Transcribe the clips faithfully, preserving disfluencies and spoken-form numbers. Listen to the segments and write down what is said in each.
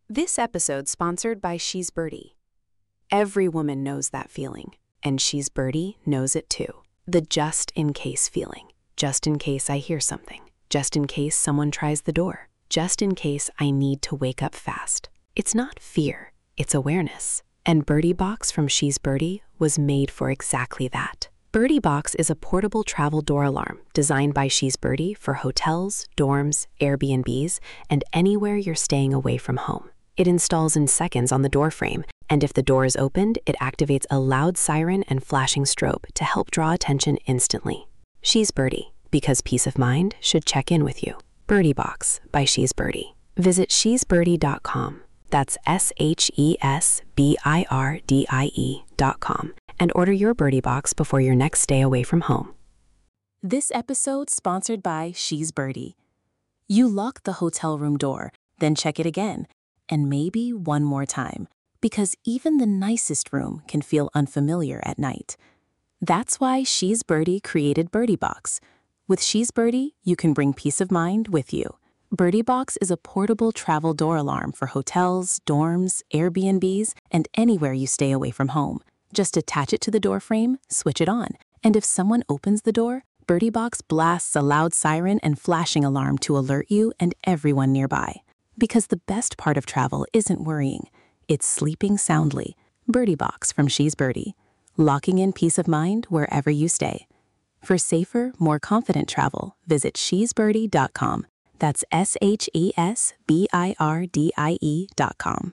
This episode sponsored by She's Birdie. Every woman knows that feeling, and She's Birdie knows it too. The just-in-case feeling. Just in case I hear something. Just in case someone tries the door. Just in case I need to wake up fast. It's not fear, it's awareness. And Birdie Box from She's Birdie was made for exactly that. Birdie Box is a portable travel door alarm designed by She's Birdie for hotels, dorms, Airbnbs, and anywhere you're staying away from home. It installs in seconds on the door frame, and if the door is opened, it activates a loud siren and flashing strobe to help draw attention instantly. She's Birdie, because peace of mind should check in with you. Birdie Box by She's Birdie. Visit she's birdie dot com. That's S H E S B I R D I E dot com. And order your Birdie Box before your next stay away from home. This episode sponsored by She's Birdie. You lock the hotel room door, then check it again, and maybe one more time, because even the nicest room can feel unfamiliar at night. That's why She's Birdie created Birdie Box. With She's Birdie, you can bring peace of mind with you. Birdie Box is a portable travel door alarm for hotels, dorms, Airbnbs, and anywhere you stay away from home. Just attach it to the door frame, switch it on, and if someone opens the door, Birdie Box blasts a loud siren and flashing alarm to alert you and everyone nearby. Because the best part of travel isn't worrying, it's sleeping soundly. Birdie Box from She's Birdie, locking in peace of mind wherever you stay. For safer, more confident travel, visit she's birdie dot com. That's S H E S B I R D I E dot com.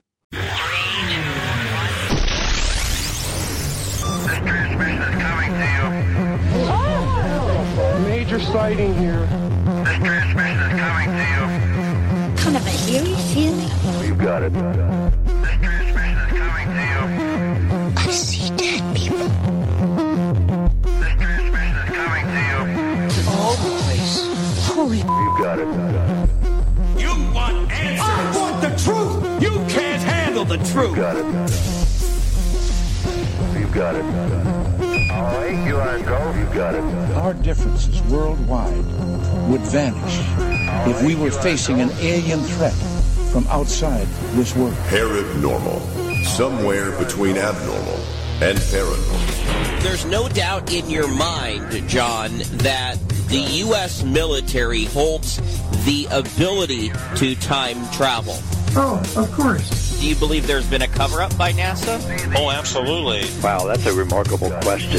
This transmission is coming to you. Oh! Major sighting here. This transmission is coming to you. Kind of a eerie feeling. You got it. This transmission is coming to you. I see dead people. This transmission is coming to you. All over the place. Holy. You got it. You want answers? I want the truth. You can't handle the truth. You got it. You got it. All right, you are go. You got it. Our differences worldwide would vanish if we were facing an alien threat from outside this world. Paranormal. Somewhere between abnormal and paranormal. There's no doubt in your mind, John, that the U S military holds the ability to time travel. Oh, of course. Do you believe there's been a cover-up by NASA? Oh, absolutely. Wow, that's a remarkable question.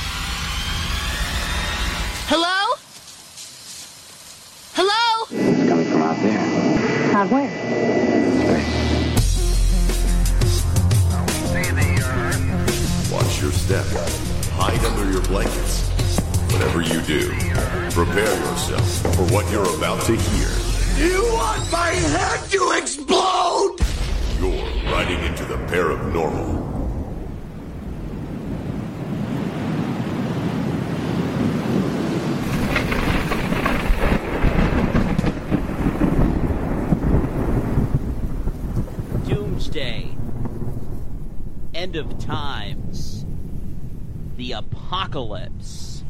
Hello? Hello? It's coming from out there. Out where? Watch your step. Hide under your blankets. Whatever you do, prepare yourself for what you're about to hear. You want my head to explode? You're riding into the paranormal. Doomsday. End of times. The apocalypse.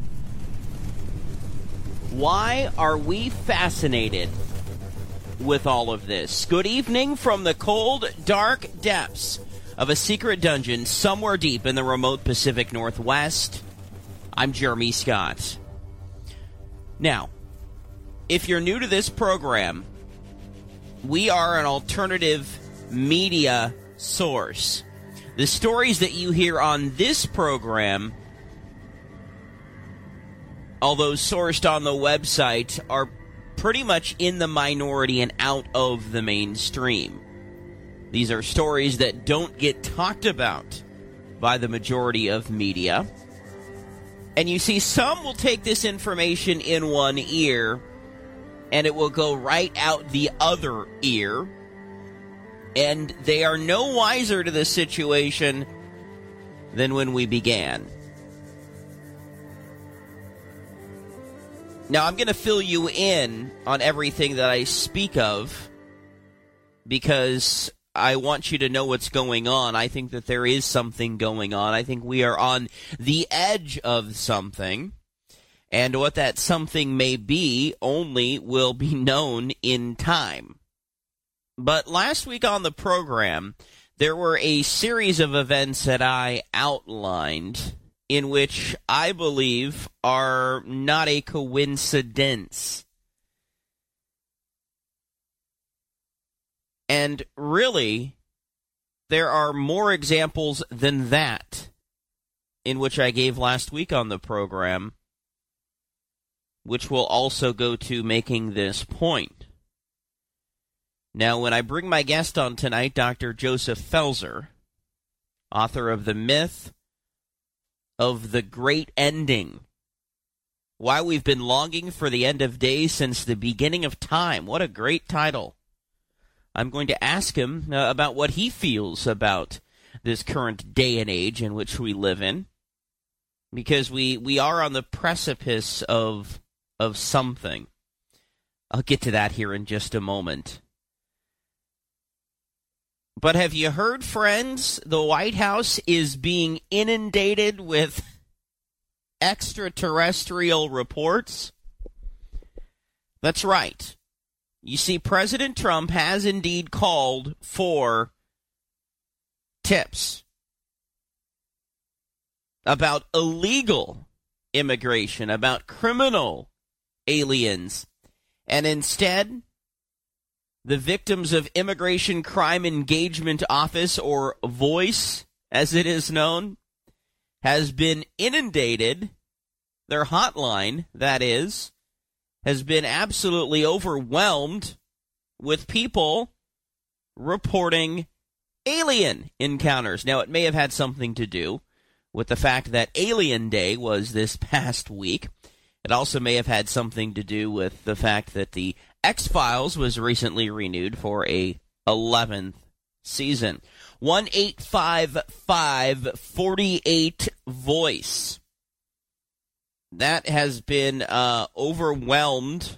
Why are we fascinated with all of this? Good evening from the cold, dark depths of a secret dungeon somewhere deep in the remote Pacific Northwest. I'm Jeremy Scott. Now, if you're new to this program, we are an alternative media source. The stories that you hear on this program, although sourced on the website, are pretty much in the minority and out of the mainstream. These are stories that don't get talked about by the majority of media. And you see, some will take this information in one ear, and it will go right out the other ear. And they are no wiser to the situation than when we began. Now, I'm going to fill you in on everything that I speak of because I want you to know what's going on. I think that there is something going on. I think we are on the edge of something. And what that something may be only will be known in time. But last week on the program, there were a series of events that I outlined in which I believe are not a coincidence. And really, there are more examples than that in which I gave last week on the program, which will also go to making this point. Now, when I bring my guest on tonight, Doctor Joseph Felser, author of The Myth of the Great Ending, Why We've Been Longing for the End of Days Since the Beginning of Time. What a great title. I'm going to ask him uh, about what he feels about this current day and age in which we live in, because we, we are on the precipice of of something. I'll get to that here in just a moment. But have you heard, friends, the White House is being inundated with extraterrestrial reports? That's right. You see, President Trump has indeed called for tips about illegal immigration, about criminal aliens, and instead, the Victims of Immigration Crime Engagement Office, or VOICE, as it is known, has been inundated. Their hotline, that is, has been absolutely overwhelmed with people reporting alien encounters. Now, it may have had something to do with the fact that Alien Day was this past week. It also may have had something to do with the fact that the X-Files was recently renewed for a eleventh season. one eight five five, four eight, VOICE. That has been uh, overwhelmed.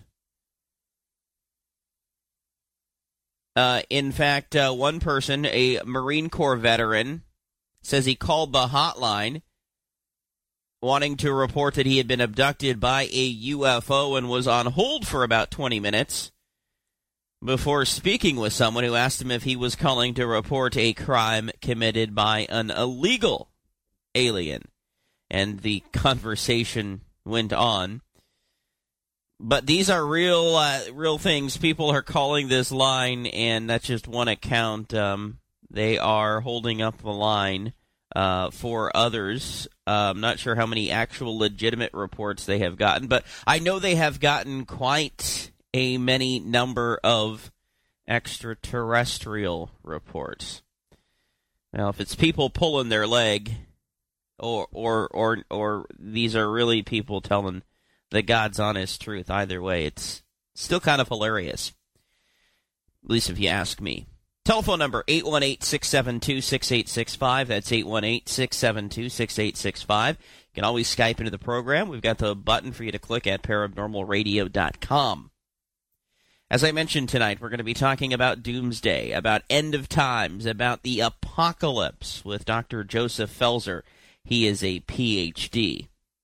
Uh, in fact, uh, one person, a Marine Corps veteran, says he called the hotline wanting to report that he had been abducted by a U F O and was on hold for about twenty minutes before speaking with someone who asked him if he was calling to report a crime committed by an illegal alien. And the conversation went on. But these are real uh, real things. People are calling this line, and that's just one account. Um, they are holding up the line uh, for others. Uh, I'm not sure how many actual legitimate reports they have gotten, but I know they have gotten quite a many number of extraterrestrial reports. Now, if it's people pulling their leg, or or or or these are really people telling the God's honest truth, either way, it's still kind of hilarious. At least if you ask me. Telephone number, eight one eight, six seven two, six eight six five. That's eight one eight, six seven two, six eight six five. You can always Skype into the program. We've got the button for you to click at paranormal radio dot com. As I mentioned tonight, we're going to be talking about doomsday, about end of times, about the apocalypse with Doctor Joseph Felser. He is a P H D.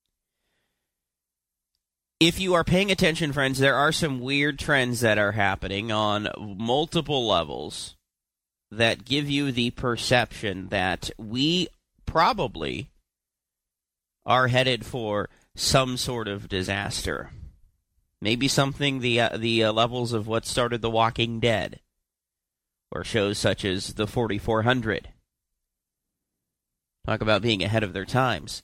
If you are paying attention, friends, there are some weird trends that are happening on multiple levels that give you the perception that we probably are headed for some sort of disaster. Maybe something the uh, the uh, levels of what started The Walking Dead, or shows such as The forty-four hundred. Talk about being ahead of their times.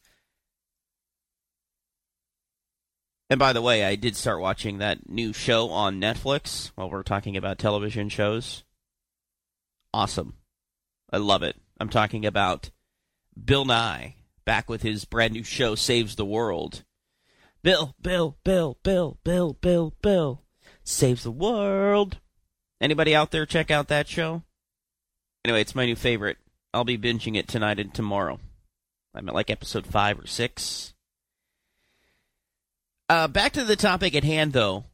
And by the way, I did start watching that new show on Netflix while we're talking about television shows. Awesome. I love it. I'm talking about Bill Nye, back with his brand new show, Saves the World. Bill, Bill, Bill, Bill, Bill, Bill, Bill, saves the world. Anybody out there check out that show? Anyway, it's my new favorite. I'll be binging it tonight and tomorrow. I'm at like episode five or six. Uh, back to the topic at hand, though.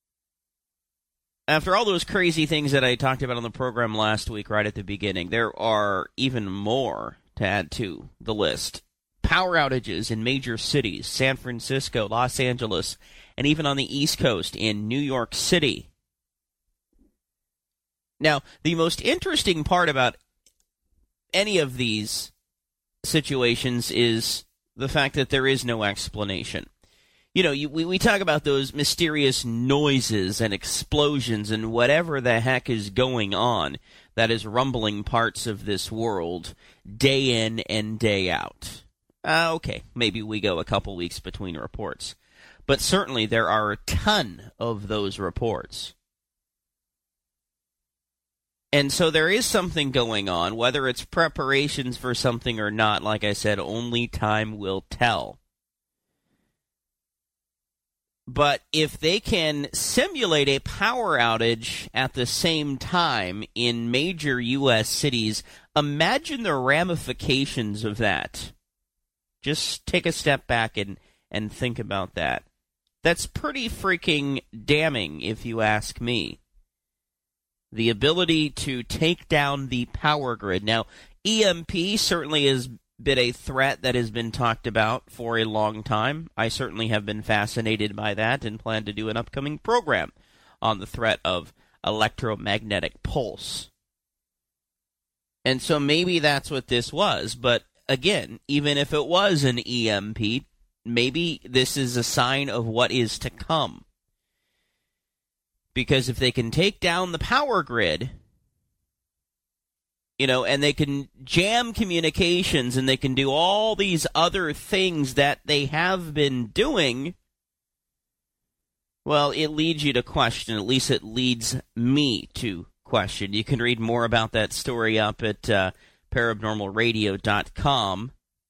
After all those crazy things that I talked about on the program last week, right at the beginning, there are even more to add to the list. Power outages in major cities, San Francisco, Los Angeles, and even on the East Coast in New York City. Now, the most interesting part about any of these situations is the fact that there is no explanation. You know, you, we, we talk about those mysterious noises and explosions and whatever the heck is going on that is rumbling parts of this world day in and day out. Uh, okay, maybe we go a couple weeks between reports. But certainly there are a ton of those reports. And so there is something going on, whether it's preparations for something or not. Like I said, only time will tell. But if they can simulate a power outage at the same time in major U S cities, imagine the ramifications of that. Just take a step back and, and think about that. That's pretty freaking damning, if you ask me. The ability to take down the power grid. Now, E M P certainly has been a threat that has been talked about for a long time. I certainly have been fascinated by that and plan to do an upcoming program on the threat of electromagnetic pulse. And so maybe that's what this was. But again, even if it was an E M P, maybe this is a sign of what is to come. Because if they can take down the power grid, you know, and they can jam communications and they can do all these other things that they have been doing, well, it leads you to question. At least it leads me to question. You can read more about that story up at uh, paranormal radio dot com.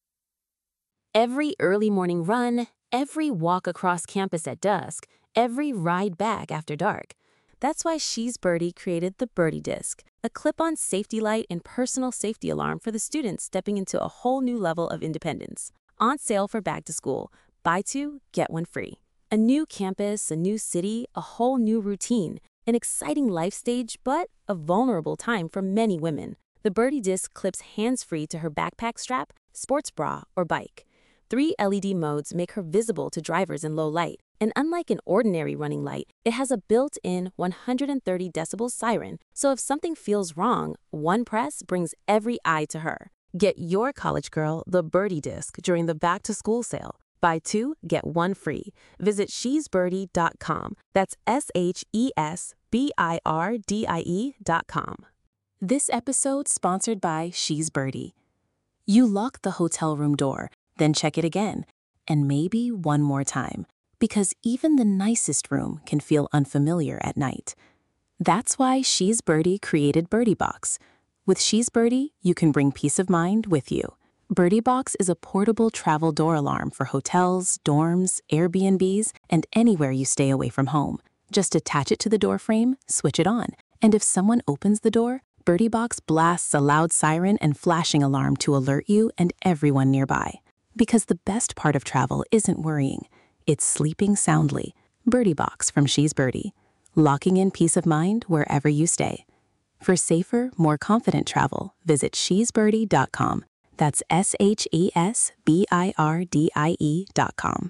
Every early morning run, every walk across campus at dusk, every ride back after dark. That's why She's Birdie created the Birdie Disc, a clip-on safety light and personal safety alarm for the students stepping into a whole new level of independence. On sale for back to school. Buy two, get one free. A new campus, a new city, a whole new routine. An exciting life stage, but a vulnerable time for many women. The Birdie Disc clips hands-free to her backpack strap, sports bra, or bike. Three L E D modes make her visible to drivers in low light. And unlike an ordinary running light, it has a built-in one hundred thirty decibel siren, so if something feels wrong, one press brings every eye to her. Get your college girl the Birdie Disc during the back-to-school sale. Buy two, get one free. Visit she's birdie dot com. That's S H E S B I R D I E dot com. This episode sponsored by She's Birdie. You lock the hotel room door, then check it again, and maybe one more time. Because even the nicest room can feel unfamiliar at night. That's why She's Birdie created Birdie Box. With She's Birdie, you can bring peace of mind with you. Birdie Box is a portable travel door alarm for hotels, dorms, Airbnbs, and anywhere you stay away from home. Just attach it to the door frame, switch it on, and if someone opens the door, Birdie Box blasts a loud siren and flashing alarm to alert you and everyone nearby. Because the best part of travel isn't worrying. It's sleeping soundly. Birdie Box from She's Birdie. Locking in peace of mind wherever you stay. For safer, more confident travel, visit she's birdie dot com. That's S H E S B I R D I E dot com.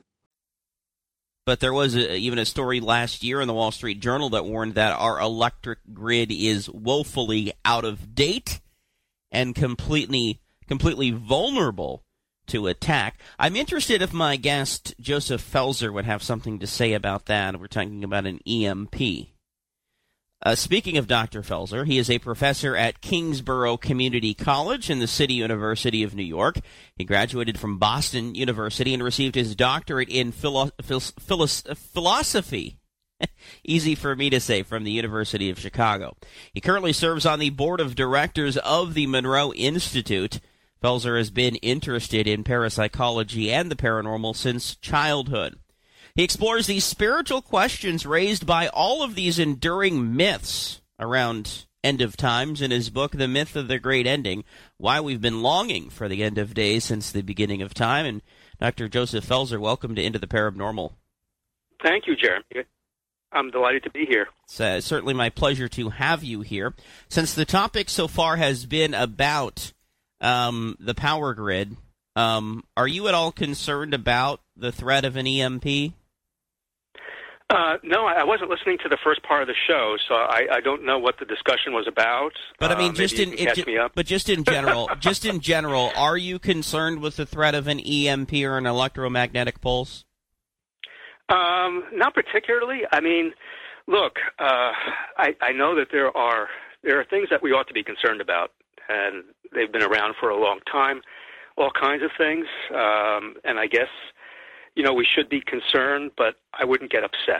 But there was a, even a story last year in the Wall Street Journal that warned that our electric grid is woefully out of date and completely, completely vulnerable to attack. I'm interested if my guest, Joseph Felser, would have something to say about that. We're talking about an E M P. Uh, speaking of Doctor Felser, he is a professor at Kingsborough Community College in the City University of New York. He graduated from Boston University and received his doctorate in philo- phil- philo- philosophy. Easy for me to say, from the University of Chicago. He currently serves on the board of directors of the Monroe Institute. Felser has been interested in parapsychology and the paranormal since childhood. He explores these spiritual questions raised by all of these enduring myths around end of times in his book, The Myth of the Great Ending, Why We've Been Longing for the End of Days Since the Beginning of Time. And Doctor Joseph Felser, welcome to Into the Paranormal. Thank you, Jeremy. I'm delighted to be here. It's uh, certainly my pleasure to have you here. Since the topic so far has been about Um, the power grid, um, are you at all concerned about the threat of an E M P? Uh, no, I wasn't listening to the first part of the show, so I, I don't know what the discussion was about. But I mean, uh, just in it, catch me up. but just in general, just in general, are you concerned with the threat of an E M P or an electromagnetic pulse? Um, not particularly. I mean, look, uh, I, I know that there are there are things that we ought to be concerned about, and they've been around for a long time. All kinds of things, um, and I guess. You know, we should be concerned, but I wouldn't get upset.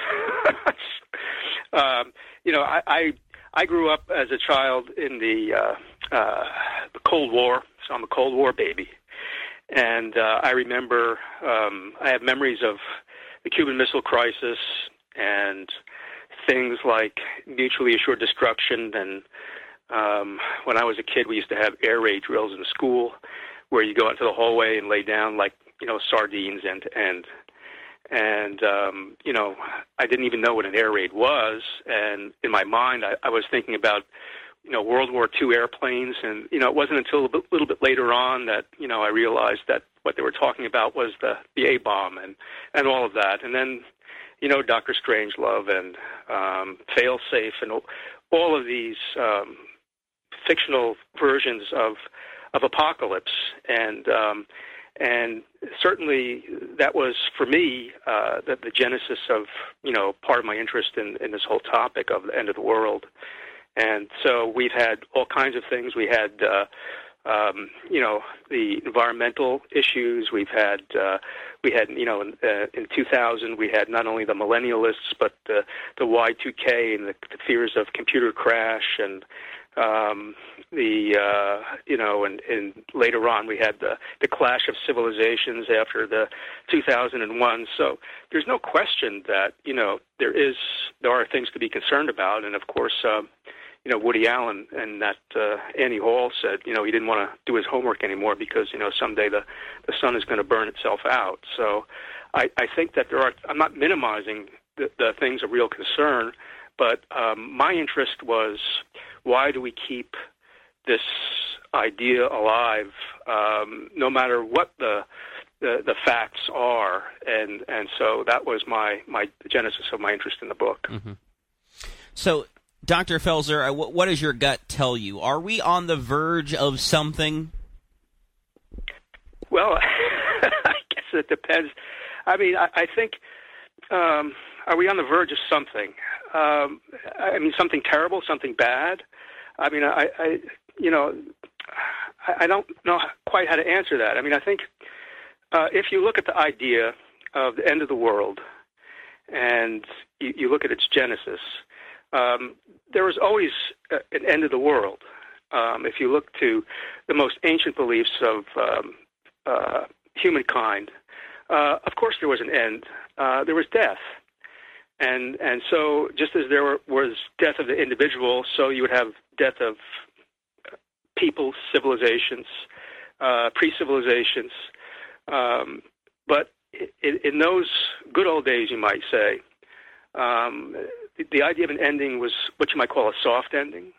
um, you know, I, I I grew up as a child in the uh, uh, the Cold War, so I'm a Cold War baby, and uh, I remember um, I have memories of the Cuban Missile Crisis and things like mutually assured destruction. And um, when I was a kid, we used to have air raid drills in school, where you go into the hallway and lay down like. You know, sardines end to end. And, um, you know, I didn't even know what an air raid was. And in my mind, I, I was thinking about, you know, World War Two airplanes. And, you know, it wasn't until a bit, little bit later on that, you know, I realized that what they were talking about was the, the A-bomb and, and all of that. And then, you know, Doctor Strangelove and um, Failsafe and all of these um, fictional versions of, of apocalypse. And, um, And certainly that was, for me, uh, the, the genesis of, you know, part of my interest in, in this whole topic of the end of the world. And so we've had all kinds of things. We had, uh, um, you know, the environmental issues. We've had, uh, we had, you know, in, uh, in two thousand, we had not only the millennialists, but the, the Y two K and the, the fears of computer crash and, Um, the uh, you know, and, and later on we had the, the clash of civilizations after the two thousand one. So there's no question that you know there is there are things to be concerned about, and of course, uh, you know, Woody Allen and that uh, Annie Hall said you know he didn't want to do his homework anymore because you know someday the the sun is going to burn itself out. So I, I think that there are. I'm not minimizing the, the things of real concern, but um, my interest was. Why do we keep this idea alive, um, no matter what the, the the facts are? And and so that was my, my genesis of my interest in the book. Mm-hmm. So, Doctor Felser, what does your gut tell you? Are we on the verge of something? Well, I guess it depends. I mean, I, I think, um, are we on the verge of something? Um, I mean, something terrible, something bad. I mean, I, I you know, I, I don't know quite how to answer that. I mean, I think uh, if you look at the idea of the end of the world and you, you look at its genesis, um, there was always a, an end of the world. Um, if you look to the most ancient beliefs of um, uh, humankind, uh, of course there was an end. Uh, there was death. And and so just as there was death of the individual, so you would have death of people, civilizations, uh, pre-civilizations. Um, but in, in those good old days, you might say, um, the, the idea of an ending was what you might call a soft ending.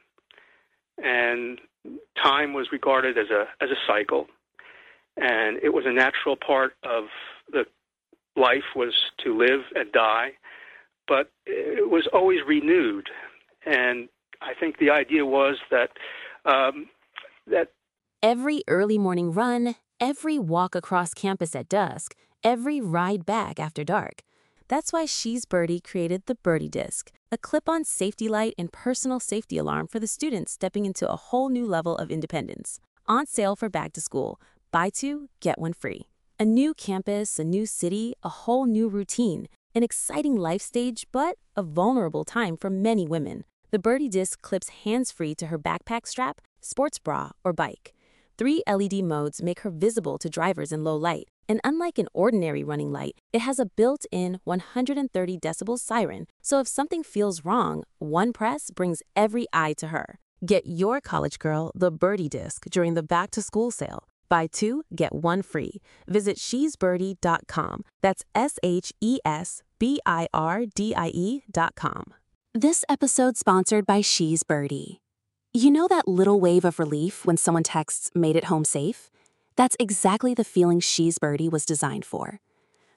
And time was regarded as a as a cycle. And it was a natural part of the life was to live and die. But it was always renewed, and I think the idea was that um, that every early morning run, every walk across campus at dusk, every ride back after dark. That's why She's Birdie created the Birdie Disc, a clip-on safety light and personal safety alarm for the students stepping into a whole new level of independence. On sale for back to school. Buy two, get one free. A new campus, a new city, a whole new routine. An exciting life stage, but a vulnerable time for many women. The Birdie Disc clips hands-free to her backpack strap, sports bra, or bike. Three L E D modes make her visible to drivers in low light. And unlike an ordinary running light, it has a built-in one hundred thirty decibel siren, so if something feels wrong, one press brings every eye to her. Get your college girl the Birdie Disc during the back-to-school sale. Buy two, get one free. Visit she's birdie dot com. That's S H E S B I R D I E dot com. This episode sponsored by She's Birdie. You know that little wave of relief when someone texts, "Made it home safe"? That's exactly the feeling She's Birdie was designed for.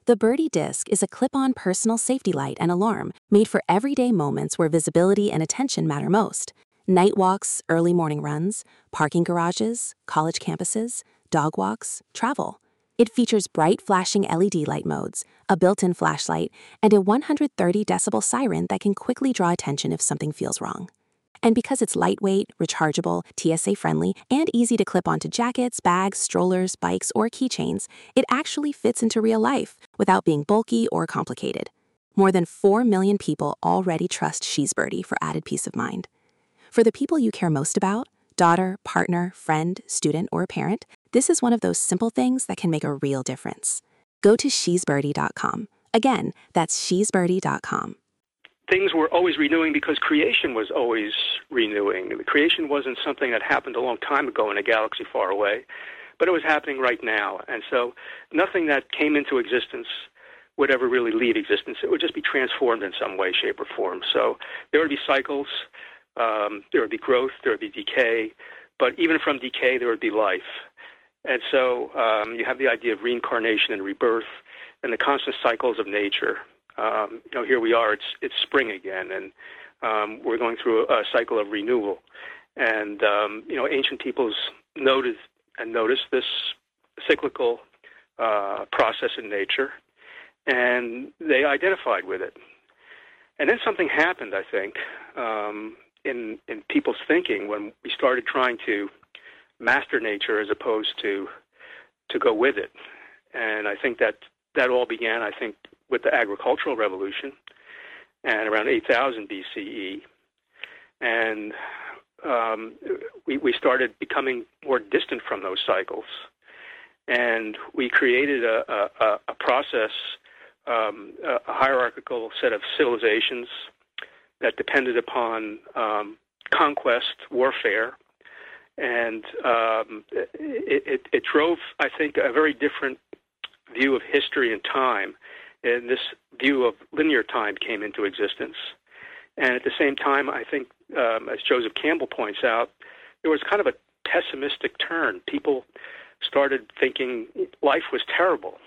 The Birdie Disc is a clip-on personal safety light and alarm made for everyday moments where visibility and attention matter most. Night walks, early morning runs, parking garages, college campuses, dog walks, travel. It features bright flashing L E D light modes, a built-in flashlight, and a one hundred thirty decibel siren that can quickly draw attention if something feels wrong. And because it's lightweight, rechargeable, T S A-friendly, and easy to clip onto jackets, bags, strollers, bikes, or keychains, it actually fits into real life without being bulky or complicated. More than four million people already trust She's Birdie for added peace of mind. For the people you care most about, daughter, partner, friend, student, or parent, this is one of those simple things that can make a real difference. Go to she's birdie dot com. Again, that's she's birdie dot com. Things were always renewing because creation was always renewing. The creation wasn't something that happened a long time ago in a galaxy far away, but it was happening right now. And so nothing that came into existence would ever really leave existence. It would just be transformed in some way, shape, or form. So there would be cycles, um, there would be growth, there would be decay, but even from decay, there would be life. And so um, you have the idea of reincarnation and rebirth and the constant cycles of nature. Um, you know, here we are, it's it's spring again, and um, we're going through a, a cycle of renewal. And, um, you know, ancient peoples noted and noticed this cyclical uh, process in nature, and they identified with it. And then something happened, I think, um, in, in people's thinking when we started trying to master nature as opposed to to go with it. And I think that that all began, I think, with the agricultural revolution and around eight thousand B C E. And um, we, we started becoming more distant from those cycles. And we created a, a, a process, um, a hierarchical set of civilizations that depended upon um, conquest, warfare, and um, it, it, it drove, I think, a very different view of history and time. And this view of linear time came into existence. And at the same time, I think, um, as Joseph Campbell points out, there was kind of a pessimistic turn. People started thinking life was terrible,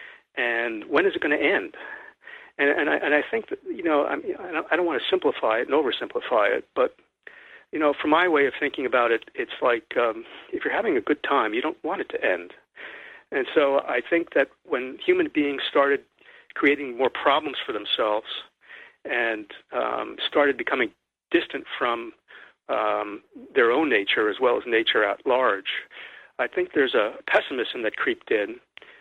and when is it going to end? And, and, I, and I think that, you know, I, mean, I don't want to simplify it and oversimplify it, but, you know, from my way of thinking about it, it's like um, if you're having a good time, you don't want it to end. And so I think that when human beings started creating more problems for themselves and um, started becoming distant from um, their own nature as well as nature at large, I think there's a pessimism that creeped in,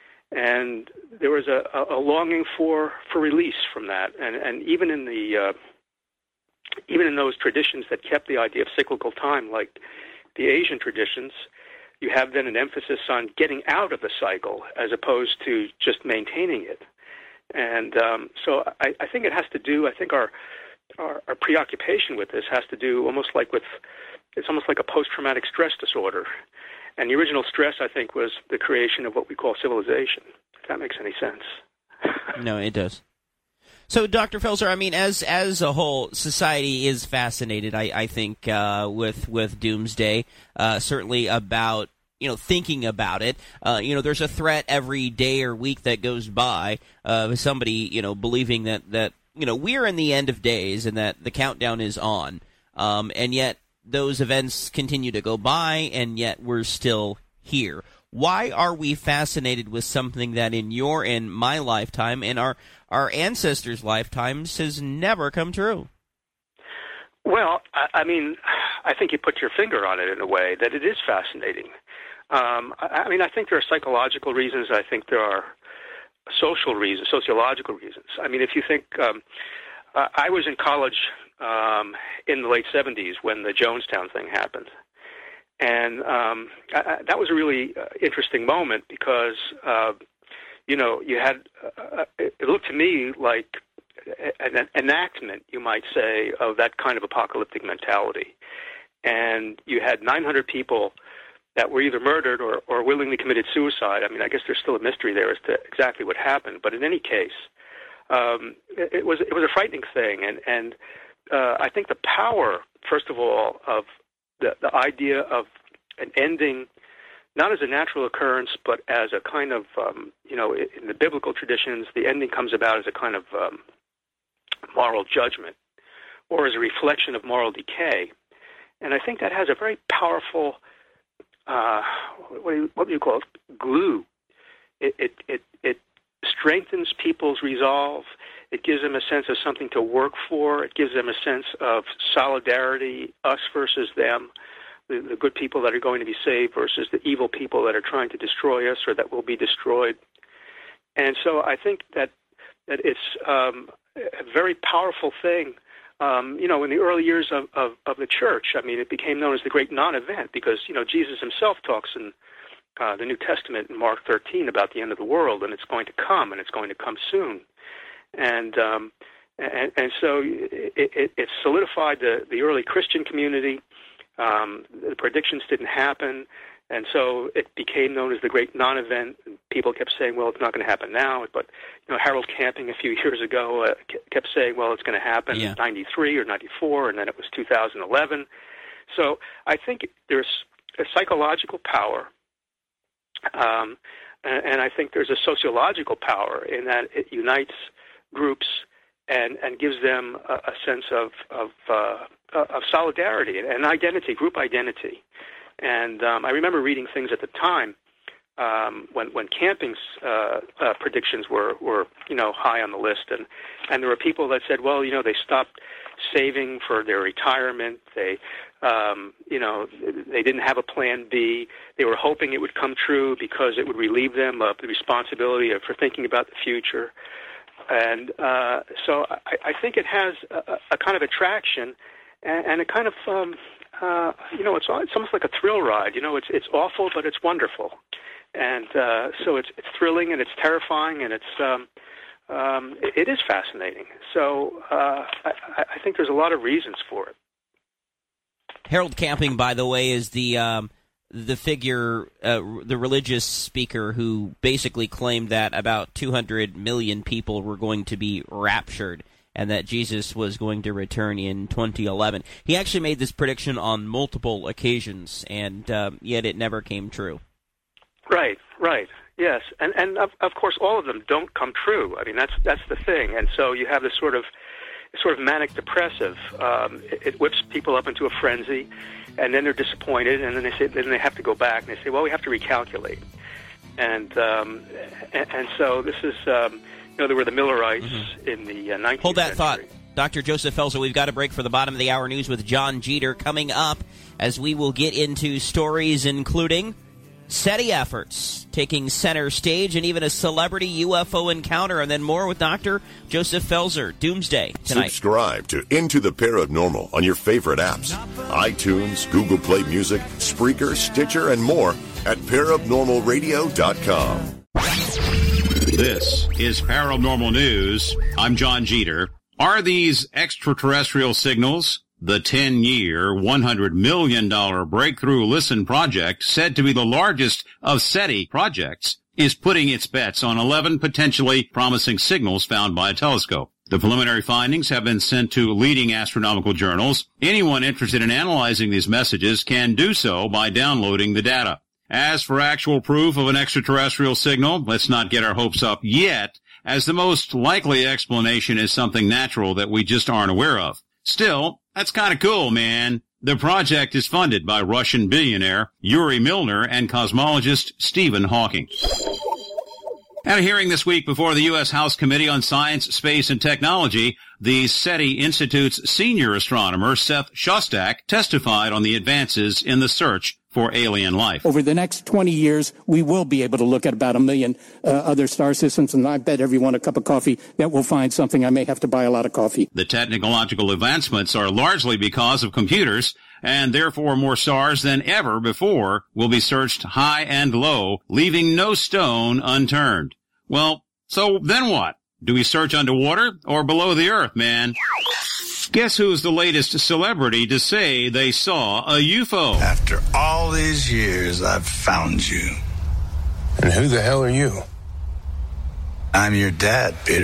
and there was a, a longing for, for release from that. And, and even in the uh, even in those traditions that kept the idea of cyclical time, like the Asian traditions, you have then an emphasis on getting out of the cycle as opposed to just maintaining it. And um, so I, I think it has to do, I think our, our our preoccupation with this has to do almost like with, it's almost like a post-traumatic stress disorder. And the original stress, I think, was the creation of what we call civilization, if that makes any sense. No, it does. So, Doctor Felser, I mean, as as a whole, society is fascinated, I, I think, uh, with with doomsday, uh, certainly about, you know, thinking about it. Uh, you know, there's a threat every day or week that goes by of uh, somebody, you know, believing that, that, you know, we're in the end of days and that the countdown is on. Um, and yet those events continue to go by, and yet we're still here. Why are we fascinated with something that in your and my lifetime and our, our ancestors' lifetimes has never come true? Well, I, I mean, I think you put your finger on it in a way, that it is fascinating. Um, I, I mean, I think there are psychological reasons. I think there are social reasons, sociological reasons. I mean, if you think, um, uh, I was in college um, in the late seventies when the Jonestown thing happened. And um, I, that was a really uh, interesting moment because, uh, you know, you had, uh, it looked to me like an enactment, you might say, of that kind of apocalyptic mentality. And you had nine hundred people that were either murdered or, or willingly committed suicide. I mean, I guess there's still a mystery there as to exactly what happened. But in any case, um, it, it was it was a frightening thing. And, and uh, I think the power, first of all, of the, the idea of an ending not as a natural occurrence, but as a kind of, um, you know, in the biblical traditions, the ending comes about as a kind of um, moral judgment or as a reflection of moral decay. And I think that has a very powerful, uh, what, do you, what do you call it, glue. It, it, it, it strengthens people's resolve. It gives them a sense of something to work for. It gives them a sense of solidarity, us versus them, the, the good people that are going to be saved versus the evil people that are trying to destroy us or that will be destroyed. And so I think that that it's um, a very powerful thing. Um, you know, in the early years of, of, of the church, I mean, it became known as the great non-event because, you know, Jesus himself talks in uh, the New Testament in Mark thirteen about the end of the world, and it's going to come, and it's going to come soon. And um, and, and so it, it, it solidified the, the early Christian community. Um, the predictions didn't happen, and so it became known as the great non-event. People kept saying, well, it's not going to happen now. But, you know, Harold Camping a few years ago uh, kept saying, well, it's going to happen yeah. in ninety-three or ninety-four, and then it was two thousand eleven. So I think there's a psychological power, um, and, and I think there's a sociological power in that it unites groups and, and gives them a, a sense of of, uh, of solidarity and identity, group identity. And um, I remember reading things at the time um, when when Camping's uh, uh, predictions were, were you know high on the list, and and there were people that said, well, you know, they stopped saving for their retirement. They um, you know they didn't have a plan B. They were hoping it would come true because it would relieve them of the responsibility of, for thinking about the future. And uh, so I, I think it has a, a kind of attraction and, and a kind of, um, uh, you know, it's, it's almost like a thrill ride. You know, it's it's awful, but it's wonderful. And uh, so it's it's thrilling and it's terrifying and it's um, um, it, it is fascinating. So uh, I, I think there's a lot of reasons for it. Harold Camping, by the way, is the um, the figure, uh, the religious speaker who basically claimed that about two hundred million people were going to be raptured and that Jesus was going to return in twenty eleven. He actually made this prediction on multiple occasions, and uh, yet it never came true. Right, right, yes. And, and of, of course, all of them don't come true. I mean, that's that's the thing. And so you have this sort of sort of manic-depressive. Um, it, it whips people up into a frenzy, and then they're disappointed, and then they say, then they have to go back, and they say, well, we have to recalculate. And um, and, and so this is, um, you know, there were the Millerites mm-hmm. in the uh, nineteenth Hold that century. thought. Doctor Joseph Felser, we've got a break for the bottom of the hour news with John Jeter coming up as we will get into stories including SETI efforts taking center stage and even a celebrity U F O encounter, and then more with Doctor Joseph Felser. Doomsday tonight. Subscribe to Into the Paranormal on your favorite apps. iTunes, Google Play Music, Spreaker, Stitcher, and more at paranormal radio dot com. This is Paranormal News. I'm John Jeter. Are these extraterrestrial signals? The ten-year, one hundred million dollars Breakthrough Listen project, said to be the largest of SETI projects, is putting its bets on eleven potentially promising signals found by a telescope. The preliminary findings have been sent to leading astronomical journals. Anyone interested in analyzing these messages can do so by downloading the data. As for actual proof of an extraterrestrial signal, let's not get our hopes up yet, as the most likely explanation is something natural that we just aren't aware of. Still, that's kind of cool, man. The project is funded by Russian billionaire Yuri Milner and cosmologist Stephen Hawking. At a hearing this week before the U S House Committee on Science, Space, and Technology, the SETI Institute's senior astronomer Seth Shostak testified on the advances in the search for alien life. Over the next twenty years, we will be able to look at about a million uh, other star systems, and I bet everyone a cup of coffee that we'll find something. I may have to buy a lot of coffee. The technological advancements are largely because of computers, and therefore more stars than ever before will be searched high and low, leaving no stone unturned. Well, so then what? Do we search underwater or below the earth, man? Guess who's the latest celebrity to say they saw a U F O? After all these years, I've found you. And who the hell are you? I'm your dad, Peter.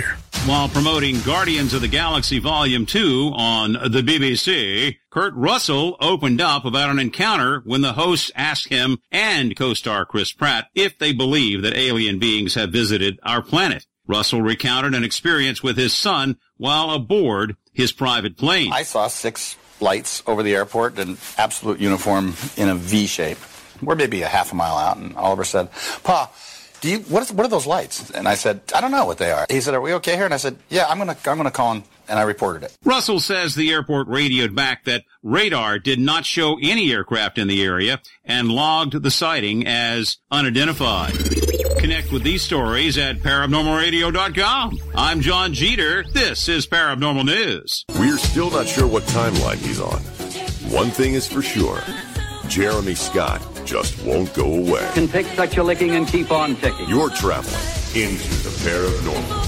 While promoting Guardians of the Galaxy Volume two on the B B C, Kurt Russell opened up about an encounter when the hosts asked him and co-star Chris Pratt if they believe that alien beings have visited our planet. Russell recounted an experience with his son while aboard his private plane. I saw six lights over the airport in absolute uniform in a V shape. We're maybe a half a mile out, and Oliver said, "Pa, do you what, is, what are those lights?" And I said, "I don't know what they are." He said, "Are we okay here?" And I said, "Yeah, I'm gonna I'm gonna call him," and I reported it. Russell says the airport radioed back that radar did not show any aircraft in the area and logged the sighting as unidentified. Connect with these stories at paranormal radio dot com. I'm John Jeter. This is Paranormal News. We're still not sure what timeline he's on. One thing is for sure. Jeremy Scott just won't go away. Can take such a licking and keep on ticking. You're traveling into the paranormal.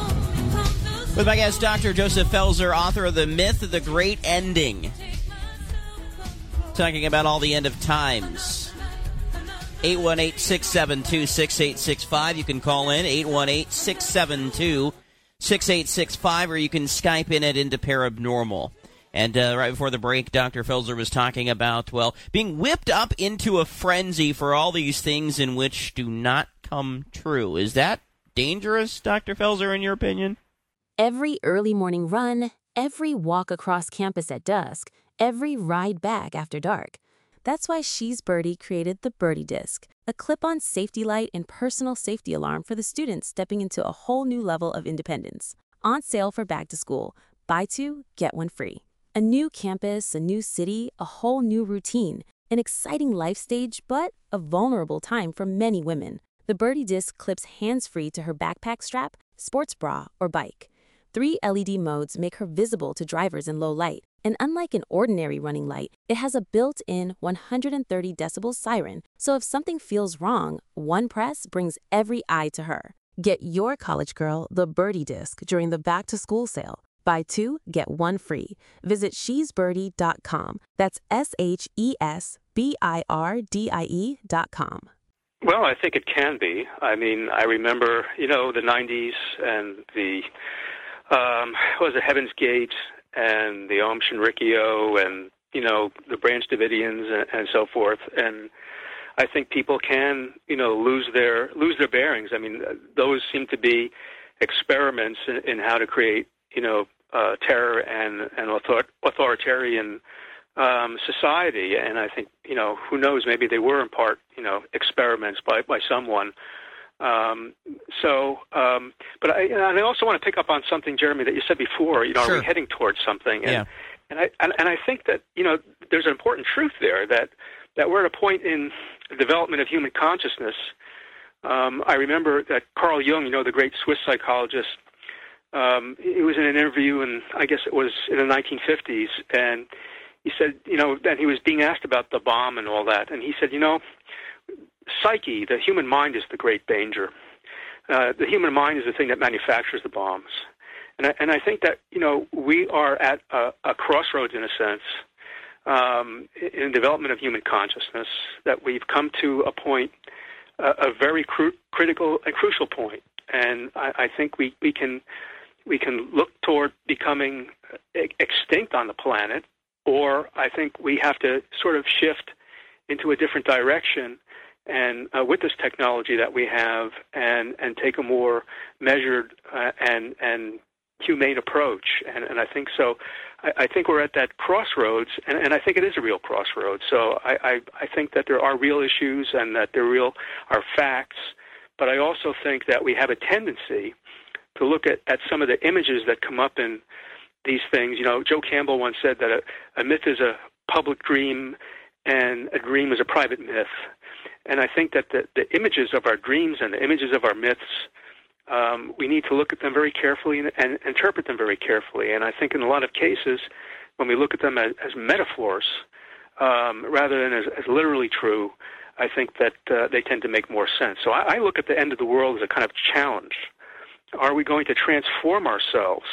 With my guest, Doctor Joseph Felser, author of The Myth of the Great Ending. Talking about all the end of times. eight one eight, six seven two, six eight six five. You can call in, eight one eight, six seven two, six eight six five, or you can Skype in it into Paranormal. And uh, right before the break, Doctor Felser was talking about, well, being whipped up into a frenzy for all these things in which do not come true. Is that dangerous, Doctor Felser, in your opinion? Every early morning run, every walk across campus at dusk, every ride back after dark. That's why She's Birdie created the Birdie Disc, a clip-on safety light and personal safety alarm for the students stepping into a whole new level of independence. On sale for back to school. Buy two, get one free. A new campus, a new city, a whole new routine. An exciting life stage, but a vulnerable time for many women. The Birdie Disc clips hands-free to her backpack strap, sports bra, or bike. Three L E D modes make her visible to drivers in low light. And unlike an ordinary running light, it has a built-in one hundred thirty decibel siren, so if something feels wrong, one press brings every eye to her. Get your college girl the Birdie Disc during the back-to-school sale. Buy two, get one free. Visit she's birdie dot com. That's S H E S B I R D I E dot com. Well, I think it can be. I mean, I remember, you know, the nineties and the, um, what was it, Heaven's Gate and the Om Shinrikyo and, you know, the Branch Davidians and, and so forth. And I think people can, you know, lose their lose their bearings. I mean, those seem to be experiments in, in how to create, you know, uh, terror and, and author- authoritarian um, society. And I think, you know, who knows, maybe they were in part, you know, experiments by, by someone. Um, so, um, but I, and I also want to pick up on something, Jeremy, that you said before, you know, sure. Are we heading towards something? And, yeah. and, I, and, and I think that, you know, there's an important truth there that, that we're at a point in the development of human consciousness. Um, I remember that Carl Jung, you know, the great Swiss psychologist, Um, he was in an interview, and I guess it was in the nineteen fifties, and he said, you know, that he was being asked about the bomb and all that, and he said, you know, psyche, the human mind, is the great danger. Uh, the human mind is the thing that manufactures the bombs. And I, and I think that, you know, we are at a, a crossroads, in a sense, um, in the development of human consciousness, that we've come to a point, uh, a very cru- critical and crucial point. And I, I think we, we can... we can look toward becoming extinct on the planet, or I think we have to sort of shift into a different direction and uh, with this technology that we have and, and take a more measured uh, and and humane approach. And, and I think so. I, I think we're at that crossroads, and, and I think it is a real crossroads. So I, I, I think that there are real issues and that there real are facts, but I also think that we have a tendency to look at, at some of the images that come up in these things. You know, Joe Campbell once said that a, a myth is a public dream and a dream is a private myth. And I think that the, the images of our dreams and the images of our myths, um, we need to look at them very carefully and, and interpret them very carefully. And I think in a lot of cases, when we look at them as, as metaphors, um, rather than as, as literally true, I think that uh, they tend to make more sense. So I, I look at the end of the world as a kind of challenge. Are we going to transform ourselves?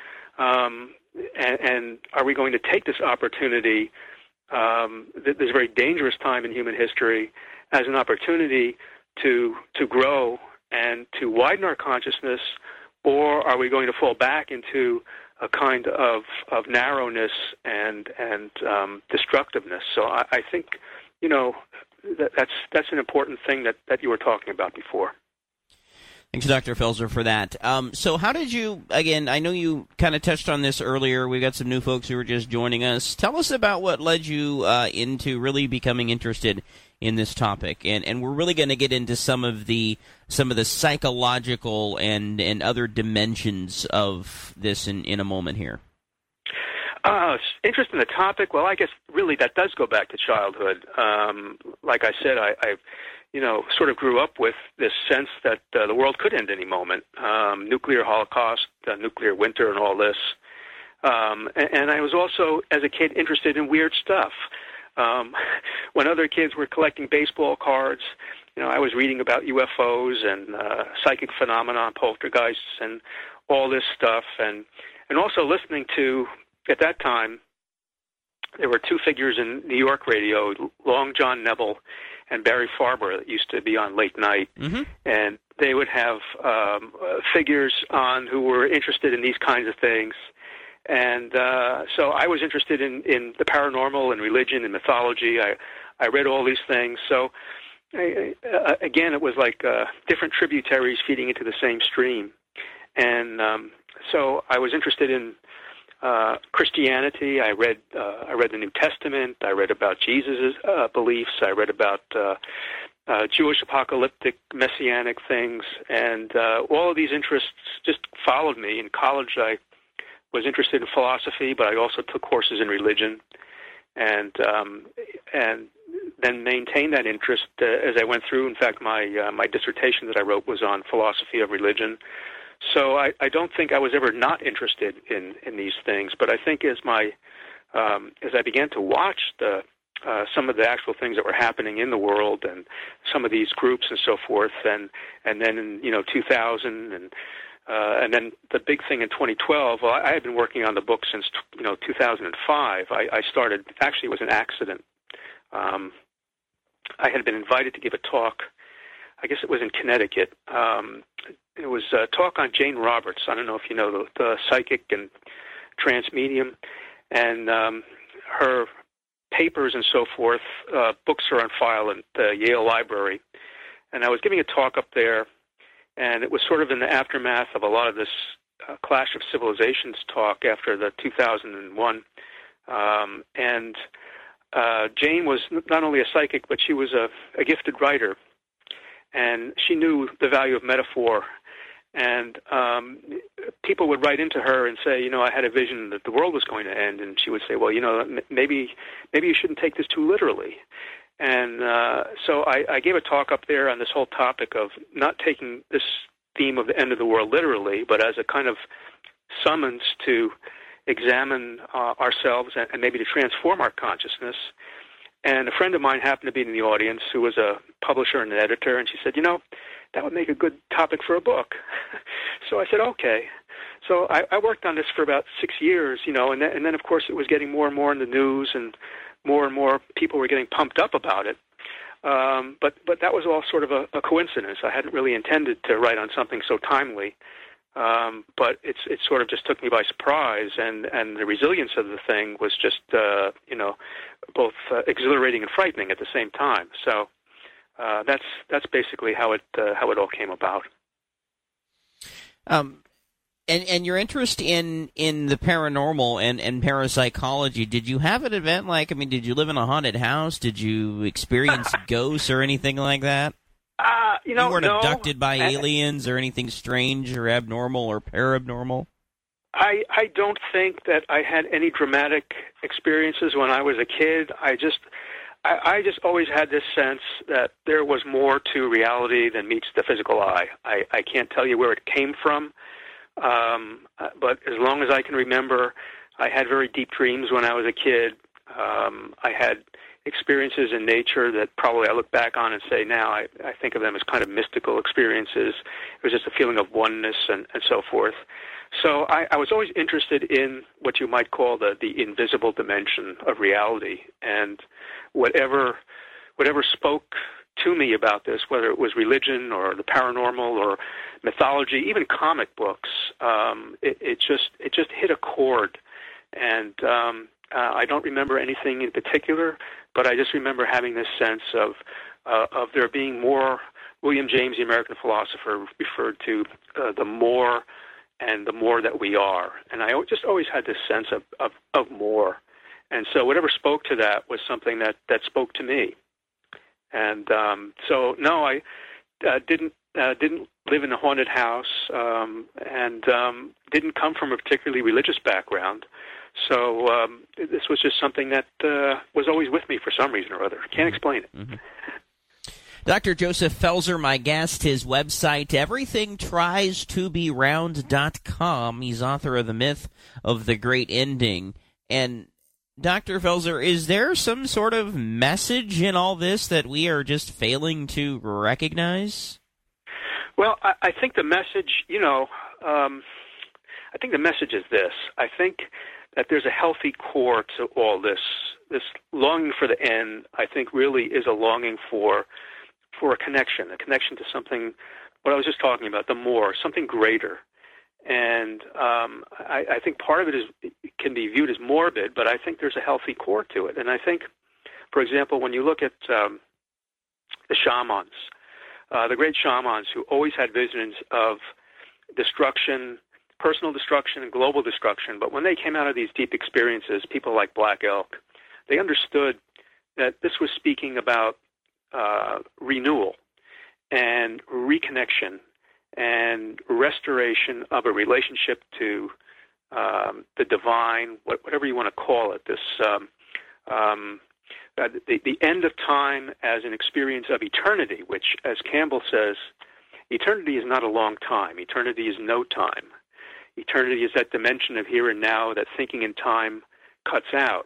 Um, and, and are we going to take this opportunity, um, this very dangerous time in human history, as an opportunity to to grow and to widen our consciousness or are we going to fall back into a kind of, of narrowness and and um, destructiveness? So I, I think, you know, that, that's that's an important thing that, that you were talking about before. Thanks, Doctor Felser, for that. Um, so how did you, again, I know you kind of touched on this earlier. We've got some new folks who were just joining us. Tell us about what led you uh, into really becoming interested in this topic. And, and we're really going to get into some of the some of the psychological and, and other dimensions of this in, in a moment here. Uh, interest in the topic, well, I guess really that does go back to childhood. Um, like I said, I, I you know, sort of grew up with this sense that uh, the world could end any moment. Um, nuclear holocaust, uh, nuclear winter, and all this. Um, and, and I was also, as a kid, interested in weird stuff. Um, when other kids were collecting baseball cards, you know, I was reading about U F Os and uh, psychic phenomena, poltergeists, and all this stuff, and and also listening to, at that time, there were two figures in New York radio, Long John Neville and Barry Farber, that used to be on late night, mm-hmm. and they would have um, uh, figures on who were interested in these kinds of things. And uh, so I was interested in, in the paranormal and religion and mythology. I, I read all these things. So, I, uh, again, it was like uh, different tributaries feeding into the same stream. And um, so I was interested in uh, Christianity. I read uh, I read the New Testament. I read about Jesus' uh, beliefs. I read about uh, uh, Jewish apocalyptic messianic things. And uh, all of these interests just followed me. In college, I was interested in philosophy, but I also took courses in religion, and um, and then maintained that interest uh, as I went through. In fact, my uh, my dissertation that I wrote was on philosophy of religion. So I, I don't think I was ever not interested in, in these things, but I think as my um, as I began to watch the uh, some of the actual things that were happening in the world and some of these groups and so forth, and and then in you know two thousand and Uh, and then the big thing in twenty twelve, well, I had been working on the book since, you know, two thousand five. I, I started, actually it was an accident. Um, I had been invited to give a talk, I guess it was in Connecticut. Um, it was a talk on Jane Roberts. I don't know if you know the, the psychic and trance medium. And um, her papers and so forth, uh, books are on file at the Yale Library. And I was giving a talk up there, and it was sort of in the aftermath of a lot of this uh, Clash of Civilizations talk after the two thousand one. Um, and uh, Jane was not only a psychic, but she was a, a gifted writer. And she knew the value of metaphor. And um, people would write into her and say, you know, I had a vision that the world was going to end. And she would say, well, you know, maybe maybe you shouldn't take this too literally. And uh, so I, I gave a talk up there on this whole topic of not taking this theme of the end of the world literally, but as a kind of summons to examine uh, ourselves and, and maybe to transform our consciousness. And a friend of mine happened to be in the audience who was a publisher and an editor, and she said, you know, that would make a good topic for a book. So I said, okay. So I, I worked on this for about six years, you know, and then, and then, of course, it was getting more and more in the news, and more and more people were getting pumped up about it. Um, but but that was all sort of a, a coincidence. I hadn't really intended to write on something so timely. Um, but it's it sort of just took me by surprise, and, and the resilience of the thing was just, uh, you know, both uh, exhilarating and frightening at the same time. So uh, that's that's basically how it uh, how it all came about. Um, and and your interest in, in the paranormal and, and parapsychology, did you have an event like, I mean, did you live in a haunted house? Did you experience ghosts or anything like that? Uh, you know, you weren't no, abducted by I, aliens or anything strange or abnormal or parabnormal? I, I don't think that I had any dramatic experiences when I was a kid. I just I, I just always had this sense that there was more to reality than meets the physical eye. I, I can't tell you where it came from, um, but as long as I can remember, I had very deep dreams when I was a kid. Um, I had experiences in nature that probably I look back on and say now I, I think of them as kind of mystical experiences. It was just a feeling of oneness and, and so forth. So I, I was always interested in what you might call the, the invisible dimension of reality, and whatever whatever spoke to me about this, whether it was religion or the paranormal or mythology, even comic books. Um, it, it just it just hit a chord, and um, uh, I don't remember anything in particular, but I just remember having this sense of uh, of there being more. William James, the American philosopher, referred to uh, the more and the more that we are, and I just always had this sense of, of, of more, and so whatever spoke to that was something that, that spoke to me. And um, so, no, I uh, didn't uh, didn't live in a haunted house, um, and um, didn't come from a particularly religious background. So um, this was just something that uh, was always with me for some reason or other. I can't explain it. Mm-hmm. Doctor Joseph Felser, my guest, his website, everything tries to be round dot com. He's author of The Myth of the Great Ending. And Doctor Felser, is there some sort of message in all this that we are just failing to recognize? Well, I, I think the message, you know, um, I think the message is this. I think that there's a healthy core to all this. This longing for the end, I think, really is a longing for for a connection, a connection to something, what I was just talking about, the more, something greater. And um, I, I think part of it is it can be viewed as morbid, but I think there's a healthy core to it. And I think, for example, when you look at um, the shamans, uh, the great shamans who always had visions of destruction, personal destruction and global destruction, but when they came out of these deep experiences, people like Black Elk, they understood that this was speaking about uh, renewal and reconnection and restoration of a relationship to um, the divine, whatever you want to call it, this um, um, uh, the, the end of time as an experience of eternity, which, as Campbell says, eternity is not a long time. Eternity is no time. Eternity is that dimension of here and now that thinking in time cuts out.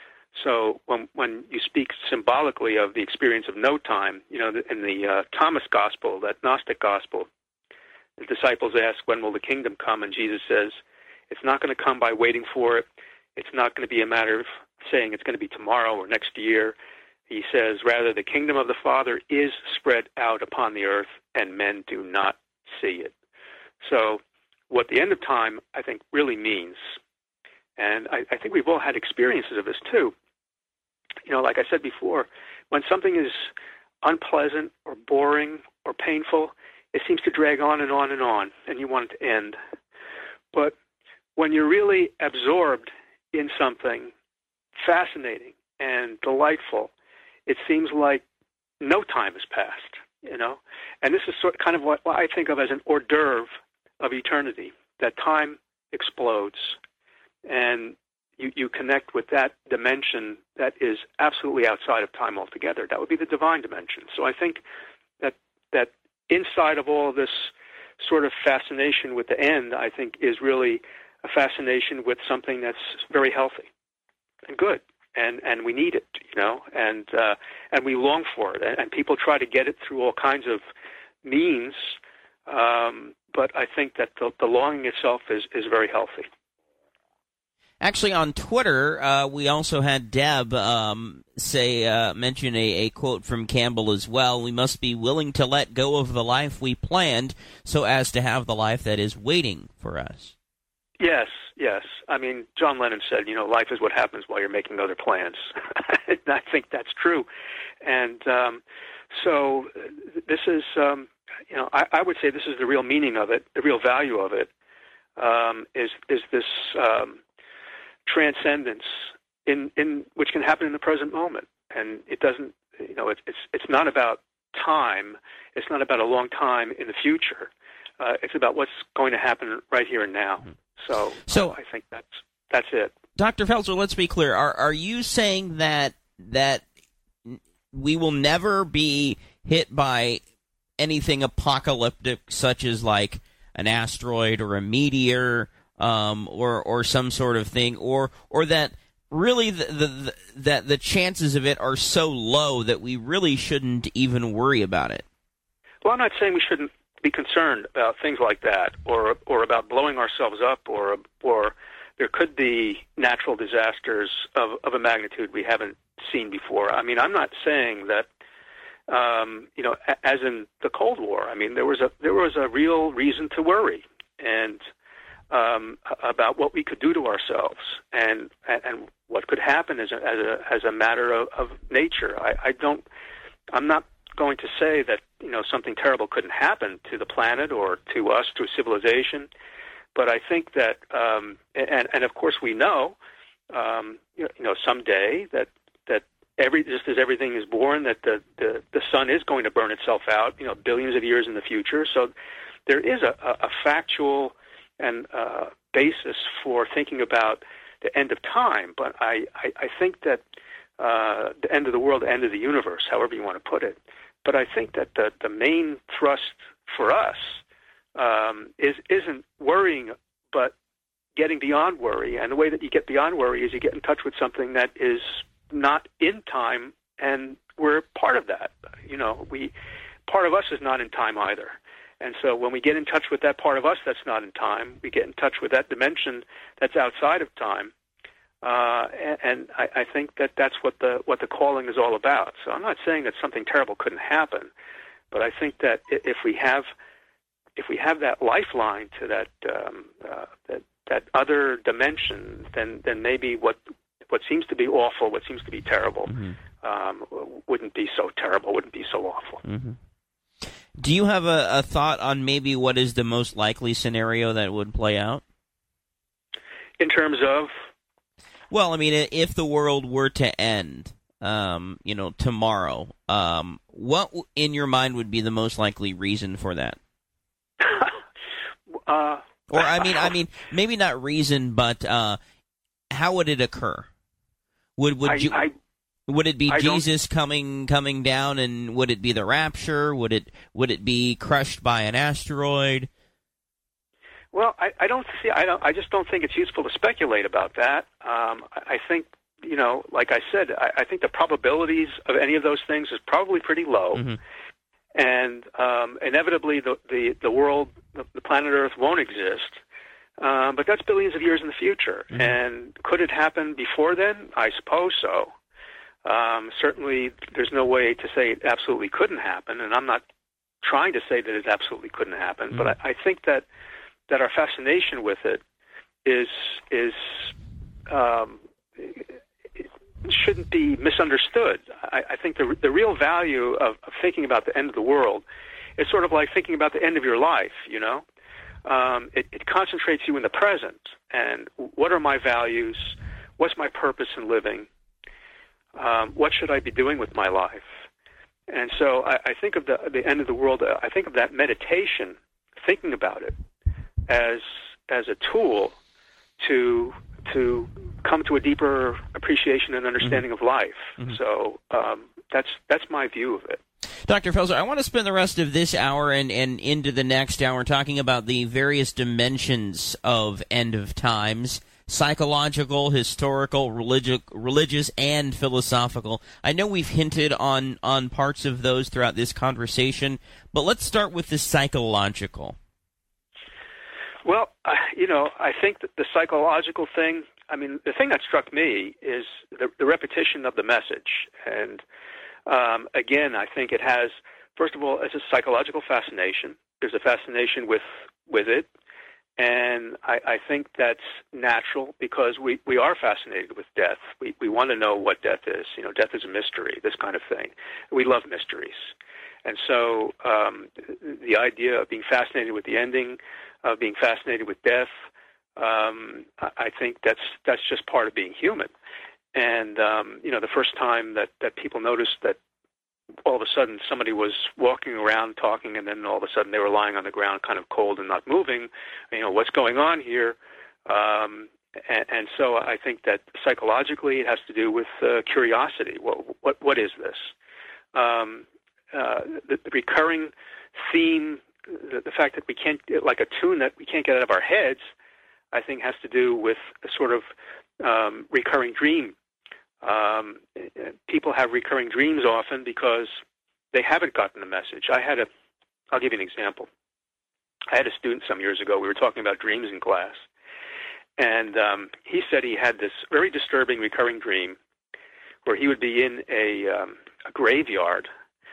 So when when you speak symbolically of the experience of no time, you know, in the uh, Thomas Gospel, that Gnostic Gospel, the disciples ask, when will the kingdom come? And Jesus says, it's not going to come by waiting for it. It's not going to be a matter of saying it's going to be tomorrow or next year. He says, rather, the kingdom of the Father is spread out upon the earth, and men do not see it. So what the end of time, I think, really means, and I, I think we've all had experiences of this too. You know, like I said before, when something is unpleasant or boring or painful, it seems to drag on and on and on, and you want it to end. But when you're really absorbed in something fascinating and delightful, it seems like no time has passed, you know? And this is sort of kind of what, what I think of as an hors d'oeuvre of eternity, that time explodes, and you, you connect with that dimension that is absolutely outside of time altogether. That would be the divine dimension. So I think that that inside of all of this sort of fascination with the end, I think, is really a fascination with something that's very healthy and good, and, and we need it, you know, and uh, and we long for it, and, and people try to get it through all kinds of means, um, but I think that the, the longing itself is, is very healthy. Actually, on Twitter, uh, we also had Deb um, say uh, mention a, a quote from Campbell as well. We must be willing to let go of the life we planned so as to have the life that is waiting for us. Yes, yes. I mean, John Lennon said, you know, life is what happens while you're making other plans. And I think that's true. And um, so this is, um, you know, I, I would say this is the real meaning of it, the real value of it, um, is is this um, transcendence in, in which can happen in the present moment. And it doesn't, you know, it, it's it's not about time. It's not about a long time in the future. Uh, it's about what's going to happen right here and now. Mm-hmm. So, so I think that's that's it. Doctor Felser, let's be clear. Are are you saying that that we will never be hit by anything apocalyptic, such as like an asteroid or a meteor, um, or or some sort of thing, or or that really the, the, the that the chances of it are so low that we really shouldn't even worry about it? Well, I'm not saying we shouldn't be concerned about things like that, or or about blowing ourselves up, or or there could be natural disasters of, of a magnitude we haven't seen before. I mean, I'm not saying that um, you know, a- as in the Cold War. I mean, there was a there was a real reason to worry and um, about what we could do to ourselves and and what could happen as a as a as a matter of, of nature. I, I don't. I'm not going to say that you know something terrible couldn't happen to the planet or to us, to a civilization, but I think that um, and and of course we know um, you know someday that that every just as everything is born, that the, the the sun is going to burn itself out, you know, billions of years in the future. So there is a, a, a factual and uh, basis for thinking about the end of time, but I, I, I think that uh, the end of the world, the end of the universe, however you want to put it. But I think that the, the main thrust for us um, is, isn't worrying, but getting beyond worry. And the way that you get beyond worry is you get in touch with something that is not in time, and we're part of that. You know, we part of us is not in time either. And so when we get in touch with that part of us that's not in time, we get in touch with that dimension that's outside of time. Uh, and and I, I think that that's what the what the calling is all about. So I'm not saying that something terrible couldn't happen, but I think that if we have if we have that lifeline to that um, uh, that that other dimension, then then maybe what what seems to be awful, what seems to be terrible, mm-hmm. um, wouldn't be so terrible, wouldn't be so awful. Mm-hmm. Do you have a, a thought on maybe what is the most likely scenario that would play out? In terms of? Well, I mean, if the world were to end, um, you know, tomorrow, um, what in your mind would be the most likely reason for that? uh, or I mean, I mean, maybe not reason, but uh, how would it occur? Would would I, you? I, would it be I Jesus coming coming down, and would it be the rapture? Would it would it be crushed by an asteroid? Well, I, I don't see. I don't. I just don't think it's useful to speculate about that. Um, I, I think, you know, like I said, I, I think the probabilities of any of those things is probably pretty low, mm-hmm. and um, inevitably the, the the world, the, the planet Earth, won't exist. Um, but that's billions of years in the future, mm-hmm. and could it happen before then? I suppose so. Um, certainly, there's no way to say it absolutely couldn't happen, and I'm not trying to say that it absolutely couldn't happen. Mm-hmm. But I, I think that. that our fascination with it is is um, it shouldn't be misunderstood. I, I think the the real value of, of thinking about the end of the world is sort of like thinking about the end of your life. You know, um, it, it concentrates you in the present and what are my values, what's my purpose in living, um, what should I be doing with my life, and so I, I think of the the end of the world. Uh, I think of that meditation, thinking about it. as as a tool to to come to a deeper appreciation and understanding mm-hmm. of life. Mm-hmm. So um, that's that's my view of it. Doctor Felser, I want to spend the rest of this hour and, and into the next hour talking about the various dimensions of end of times, psychological, historical, religious, religious, and philosophical. I know we've hinted on, on parts of those throughout this conversation, but let's start with the psychological. Well, uh, you know, I think that the psychological thing, I mean, the thing that struck me is the, the repetition of the message. And um, again, I think it has, first of all, it's a psychological fascination. There's a fascination with with it. And I, I think that's natural because we, we are fascinated with death. We, we want to know what death is. You know, death is a mystery, this kind of thing. We love mysteries. And so um, the idea of being fascinated with the ending, of being fascinated with death, um, I think that's that's just part of being human. And um, you know, the first time that, that people noticed that all of a sudden somebody was walking around talking, and then all of a sudden they were lying on the ground, kind of cold and not moving. You know, what's going on here? Um, and, and so I think that psychologically it has to do with uh, curiosity. What what what is this? Um, uh, the, the recurring theme. The, the fact that we can't, like a tune that we can't get out of our heads, I think has to do with a sort of um, recurring dream. Um, people have recurring dreams often because they haven't gotten the message. I had a, I'll give you an example. I had a student some years ago. We were talking about dreams in class, and um, he said he had this very disturbing recurring dream where he would be in a, um, a graveyard.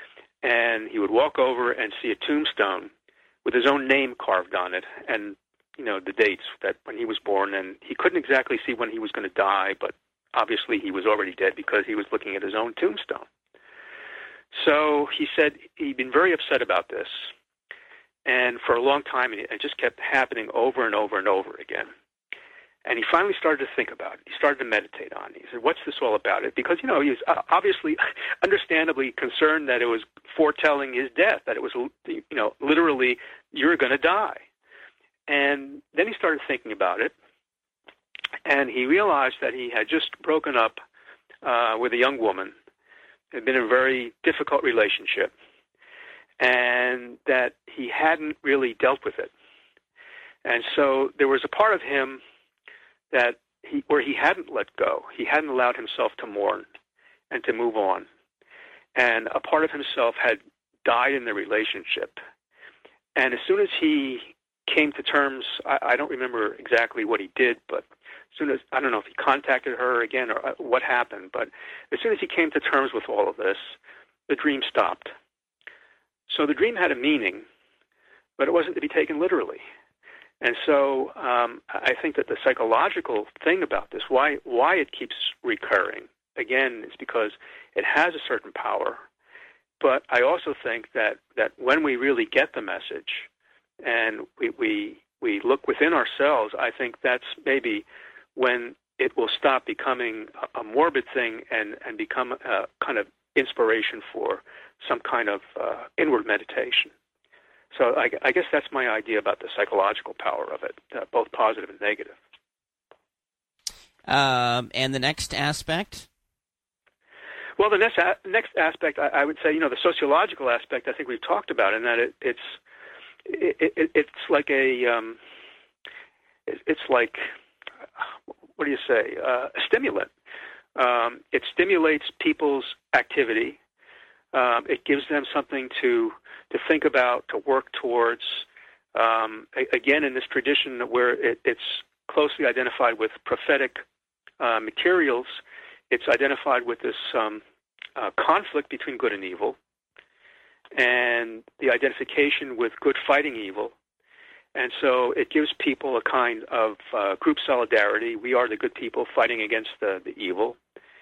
and he would walk over and see a tombstone with his own name carved on it, and you know the dates that when he was born, and he couldn't exactly see when he was going to die, but obviously he was already dead because he was looking at his own tombstone. So he said he'd been very upset about this, and for a long time, and it just kept happening over and over and over again. And he finally started to think about it. He started to meditate on it. He said, what's this all about? It Because, you know, he was obviously, understandably concerned that it was foretelling his death, that it was, you know, literally, you're going to die. And then he started thinking about it, and he realized that he had just broken up uh, with a young woman, had been in a very difficult relationship, and that he hadn't really dealt with it. And so there was a part of him that he, where he hadn't let go. He hadn't allowed himself to mourn and to move on. And a part of himself had died in the relationship. And as soon as he came to terms, I, I don't remember exactly what he did, but as soon as, I don't know if he contacted her again or what happened, but as soon as he came to terms with all of this, the dream stopped. So the dream had a meaning, but it wasn't to be taken literally. And so um, I think that the psychological thing about this, why why it keeps recurring, again, is because it has a certain power. But I also think that, that when we really get the message and we, we we look within ourselves, I think that's maybe when it will stop becoming a, a morbid thing and, and become a kind of inspiration for some kind of uh, inward meditation. So I, I guess that's my idea about the psychological power of it, uh, both positive and negative. Um, and the next aspect? Well, the next a- next aspect, I, I would say, you know, the sociological aspect. I think we've talked about, in that it, it's it, it, it's like a um, it, it's like what do you say? Uh, a stimulant. Um, it stimulates people's activity. Um, it gives them something to to think about, to work towards. Um, a- again, in this tradition where it, it's closely identified with prophetic uh, materials, it's identified with this um, uh, conflict between good and evil, and the identification with good fighting evil. And so it gives people a kind of uh, group solidarity. We are the good people fighting against the, the evil.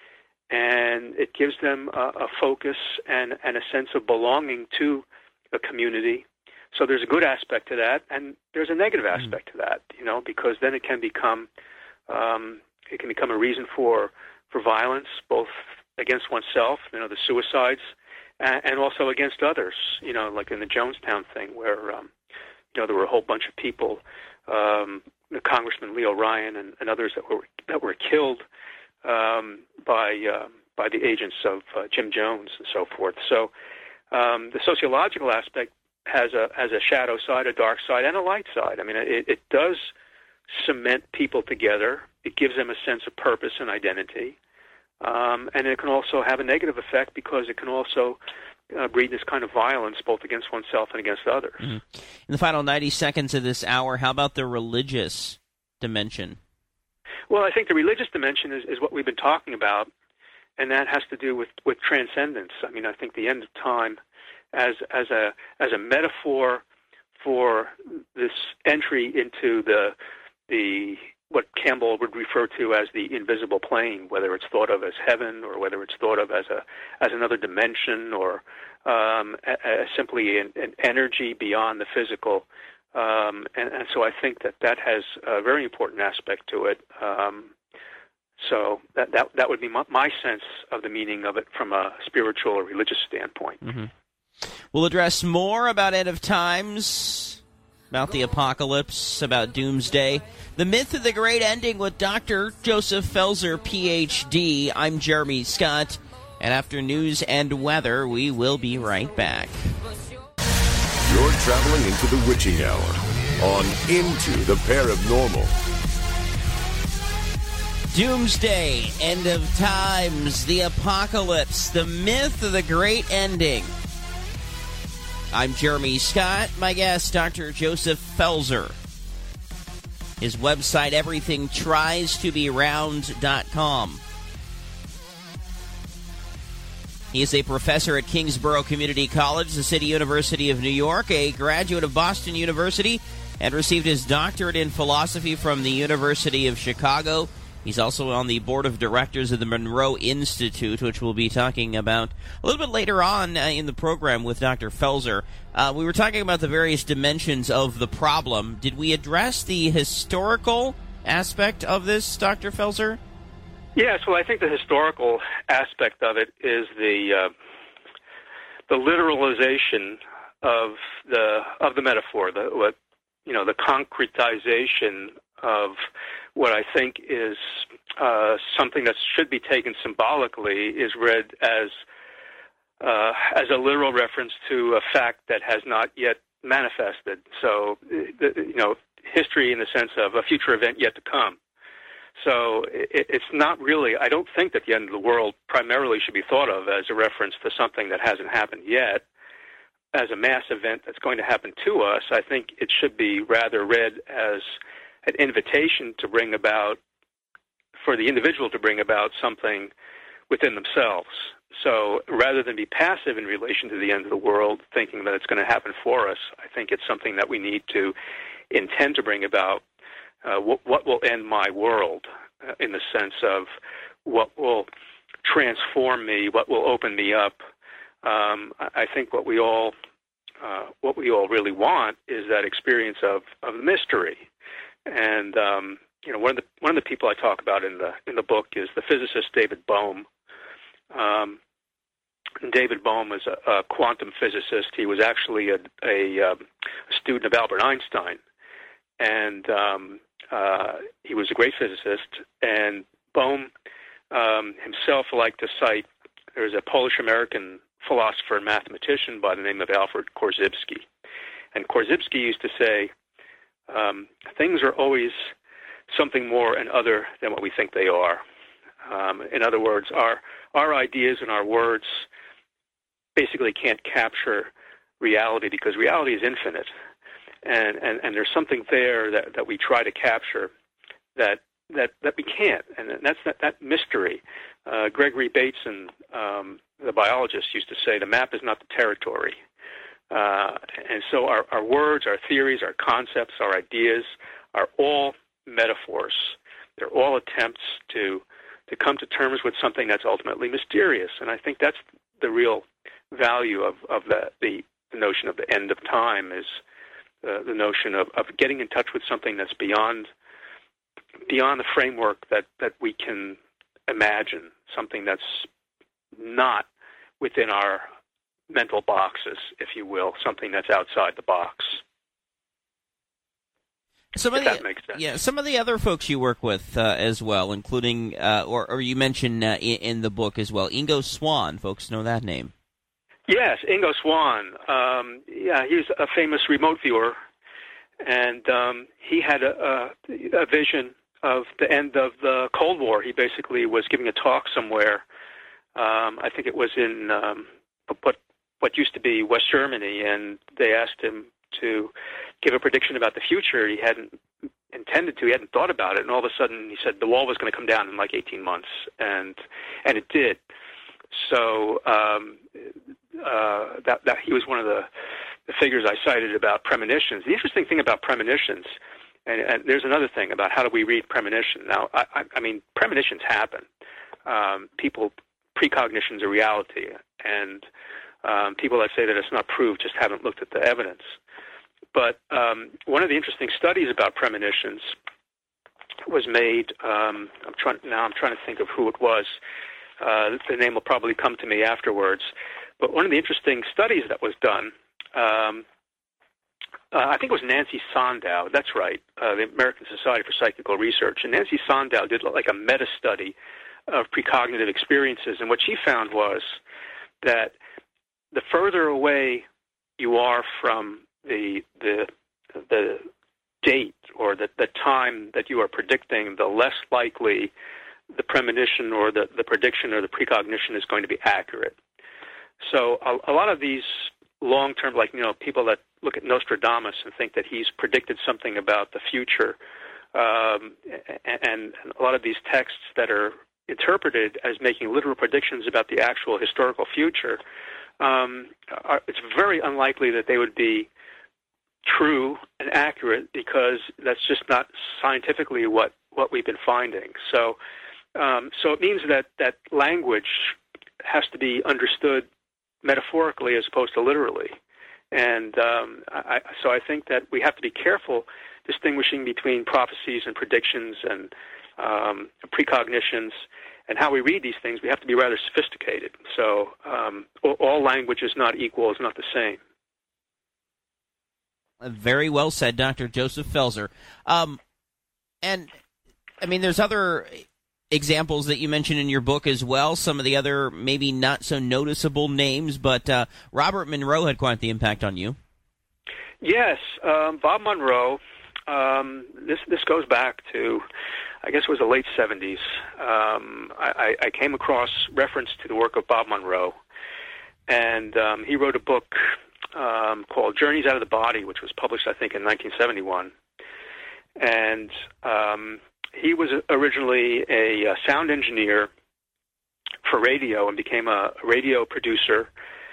And it gives them a, a focus and, and a sense of belonging to a community. So there's a good aspect to that, and there's a negative aspect mm. to that, you know, because then it can become um, it can become a reason for for violence, both against oneself, you know, the suicides, and, and also against others, you know, like in the Jonestown thing, where um, you know there were a whole bunch of people, um, the Congressman Leo Ryan and, and others that were that were killed um, by uh, by the agents of uh, Jim Jones and so forth. So um, the sociological aspect has a has a shadow side, a dark side, and a light side. I mean, it, it does cement people together. It gives them a sense of purpose and identity. Um, and it can also have a negative effect because it can also uh, breed this kind of violence both against oneself and against others. Mm-hmm. In the final ninety seconds of this hour, how about the religious dimension? Well, I think the religious dimension is, is what we've been talking about, and that has to do with, with transcendence. I mean, I think the end of time as as a as a metaphor for this entry into the the what Campbell would refer to as the invisible plane, whether it's thought of as heaven or whether it's thought of as a as another dimension or um, a, a simply an, an energy beyond the physical. Um, and, and so I think that that has a very important aspect to it. Um, so that, that that would be my, my sense of the meaning of it from a spiritual or religious standpoint. Mm-hmm. We'll address more about end of times, about the apocalypse, about doomsday, the myth of the great ending with Doctor Joseph Felser, P H D. I'm Jeremy Scott, and after news and weather, we will be right back. You're traveling into the witching hour on Into the Paranormal. Doomsday, end of times, the apocalypse, the myth of the great ending. I'm Jeremy Scott. My guest, Doctor Joseph Felser. His website, everything tries to be round dot com. He is a professor at Kingsborough Community College, the City University of New York, a graduate of Boston University, and received his doctorate in philosophy from the University of Chicago. He's also on the board of directors of the Monroe Institute, which we'll be talking about a little bit later on uh, in the program with Doctor Felser. Uh, we were talking about the various dimensions of the problem. Did we address the historical aspect of this, Doctor Felser? Yes, well, I think the historical aspect of it is the uh, the literalization of the of the metaphor, the what you know, the concretization of what I think is uh, something that should be taken symbolically is read as uh, as a literal reference to a fact that has not yet manifested. So, the, you know, history in the sense of a future event yet to come. So it, it's not really, I don't think that the end of the world primarily should be thought of as a reference to something that hasn't happened yet, as a mass event that's going to happen to us. I think it should be rather read as an invitation to bring about, for the individual to bring about something within themselves. So rather than be passive in relation to the end of the world, thinking that it's going to happen for us, I think it's something that we need to intend to bring about. Uh, what, what will end my world, uh, in the sense of what will transform me, what will open me up. Um, I think what we all uh, what we all really want is that experience of, of mystery. And um, you know, one of the one of the people I talk about in the in the book is the physicist David Bohm. Um, David Bohm was a, a quantum physicist. He was actually a, a, um, a student of Albert Einstein, and um, uh, he was a great physicist. And Bohm um, himself liked to cite, there's a Polish-American philosopher and mathematician by the name of Alfred Korzybski. And Korzybski used to say, um, things are always something more and other than what we think they are. Um, in other words, our our ideas and our words basically can't capture reality, because reality is infinite. And, and, and there's something there that, that we try to capture that that, that we can't, and that's that, that mystery. Uh, Gregory Bateson, um, the biologist, used to say, the map is not the territory. Uh, and so our, our words, our theories, our concepts, our ideas are all metaphors. They're all attempts to to come to terms with something that's ultimately mysterious. And I think that's the real value of, of the, the, the notion of the end of time, is uh, the notion of, of getting in touch with something that's beyond beyond the framework that, that we can imagine, something that's not within our mental boxes, if you will, something that's outside the box. Some of if the, that makes sense. Yeah, some of the other folks you work with uh, as well, including, uh, or, or you mentioned uh, in, in the book as well, Ingo Swann. Folks know that name. Yes, Ingo Swann. Um, yeah, he's a famous remote viewer, and um, he had a, a, a vision of the end of the Cold War. He basically was giving a talk somewhere. Um, I think it was in um, what what used to be West Germany, and they asked him to give a prediction about the future. He hadn't intended to. He hadn't thought about it, and all of a sudden he said the wall was going to come down in like eighteen months, and and it did. So um, uh, that that he was one of the, the figures I cited about premonitions. The interesting thing about premonitions, and, and there's another thing about how do we read premonition. Now, I, I, I mean, premonitions happen. Um, people, precognition's a reality, and um, people that say that it's not proved just haven't looked at the evidence. But um, one of the interesting studies about premonitions was made. Um, I'm trying now. I'm trying to think of who it was. Uh, the name will probably come to me afterwards. But one of the interesting studies that was done, um, uh, I think it was Nancy Sondow. That's right, uh, the American Society for Psychical Research. And Nancy Sondow did like a meta-study of precognitive experiences. And what she found was that the further away you are from the the the date or the, the time that you are predicting, the less likely the premonition or the, the prediction or the precognition is going to be accurate. So a, a lot of these long-term, like, you know, people that look at Nostradamus and think that he's predicted something about the future, um, and, and a lot of these texts that are interpreted as making literal predictions about the actual historical future, um, are, it's very unlikely that they would be true and accurate, because that's just not scientifically what, what we've been finding. So, um, so it means that, that language has to be understood metaphorically as opposed to literally. And um, I, so I think that we have to be careful distinguishing between prophecies and predictions and um, precognitions, and how we read these things. We have to be rather sophisticated. So um, all, all language is not equal, is not the same. Very well said, Doctor Joseph Felser. Um, and, I mean, there's other examples that you mentioned in your book as well, some of the other maybe not so noticeable names, but uh, Robert Monroe had quite the impact on you. Yes, um, Bob Monroe, um, this this goes back to, I guess it was the late seventies. Um, I, I came across reference to the work of Bob Monroe, and um, he wrote a book Um, called Journeys Out of the Body, which was published, I think, in nineteen seventy-one. And um, he was originally a, a sound engineer for radio and became a radio producer,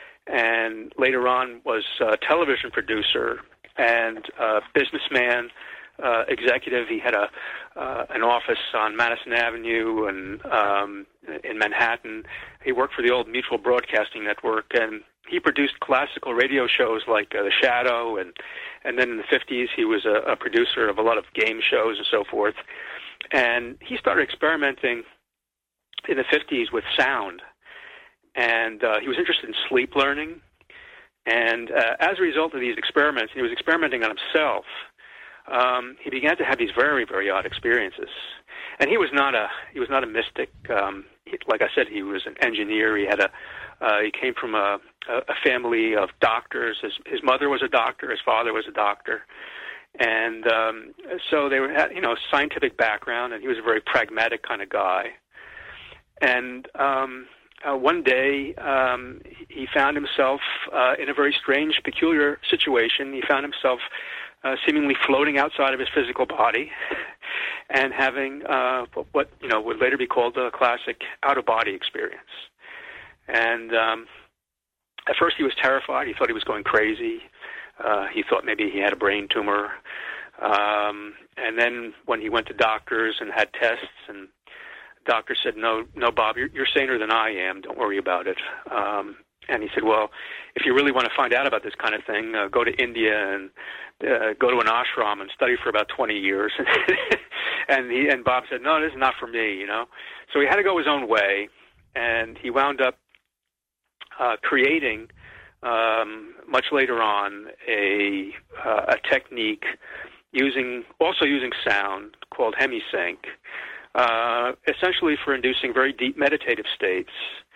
and later on was a television producer and a businessman, uh, executive. He had a uh, an office on Madison Avenue and um, in Manhattan. He worked for the old Mutual Broadcasting Network, and he produced classical radio shows like uh, The Shadow, and and then in the fifties he was a, a producer of a lot of game shows and so forth. And he started experimenting in the fifties with sound, and uh, he was interested in sleep learning. And uh, as a result of these experiments, he was experimenting on himself. Um, he began to have these very, very odd experiences. And he was not a he was not a mystic. Um, he, like I said, he was an engineer. He had a uh, he came from a, a family of doctors. His his mother was a doctor. His father was a doctor, and um, so they were had, you know scientific background. And he was a very pragmatic kind of guy. And um, uh, one day um, he found himself uh, in a very strange, peculiar situation. He found himself Uh, seemingly floating outside of his physical body, and having uh, what you know would later be called the classic out-of-body experience. And um, at first, he was terrified. He thought he was going crazy. Uh, he thought maybe he had a brain tumor. Um, and then, when he went to doctors and had tests, and doctors said, "No, no, Bob, you're, you're saner than I am. Don't worry about it." Um, And he said, well, if you really want to find out about this kind of thing, uh, go to India and uh, go to an ashram and study for about twenty years. and he and Bob said, no, this is not for me, you know. So he had to go his own way, and he wound up uh, creating, um, much later on, a uh, a technique using also using sound called hemisync, uh, essentially for inducing very deep meditative states.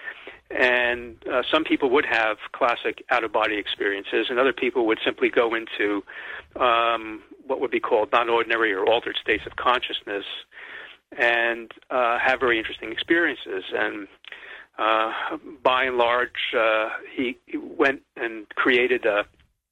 And uh, some people would have classic out-of-body experiences, and other people would simply go into um, what would be called non-ordinary or altered states of consciousness and uh, have very interesting experiences. And uh, by and large, uh, he, he went and created a,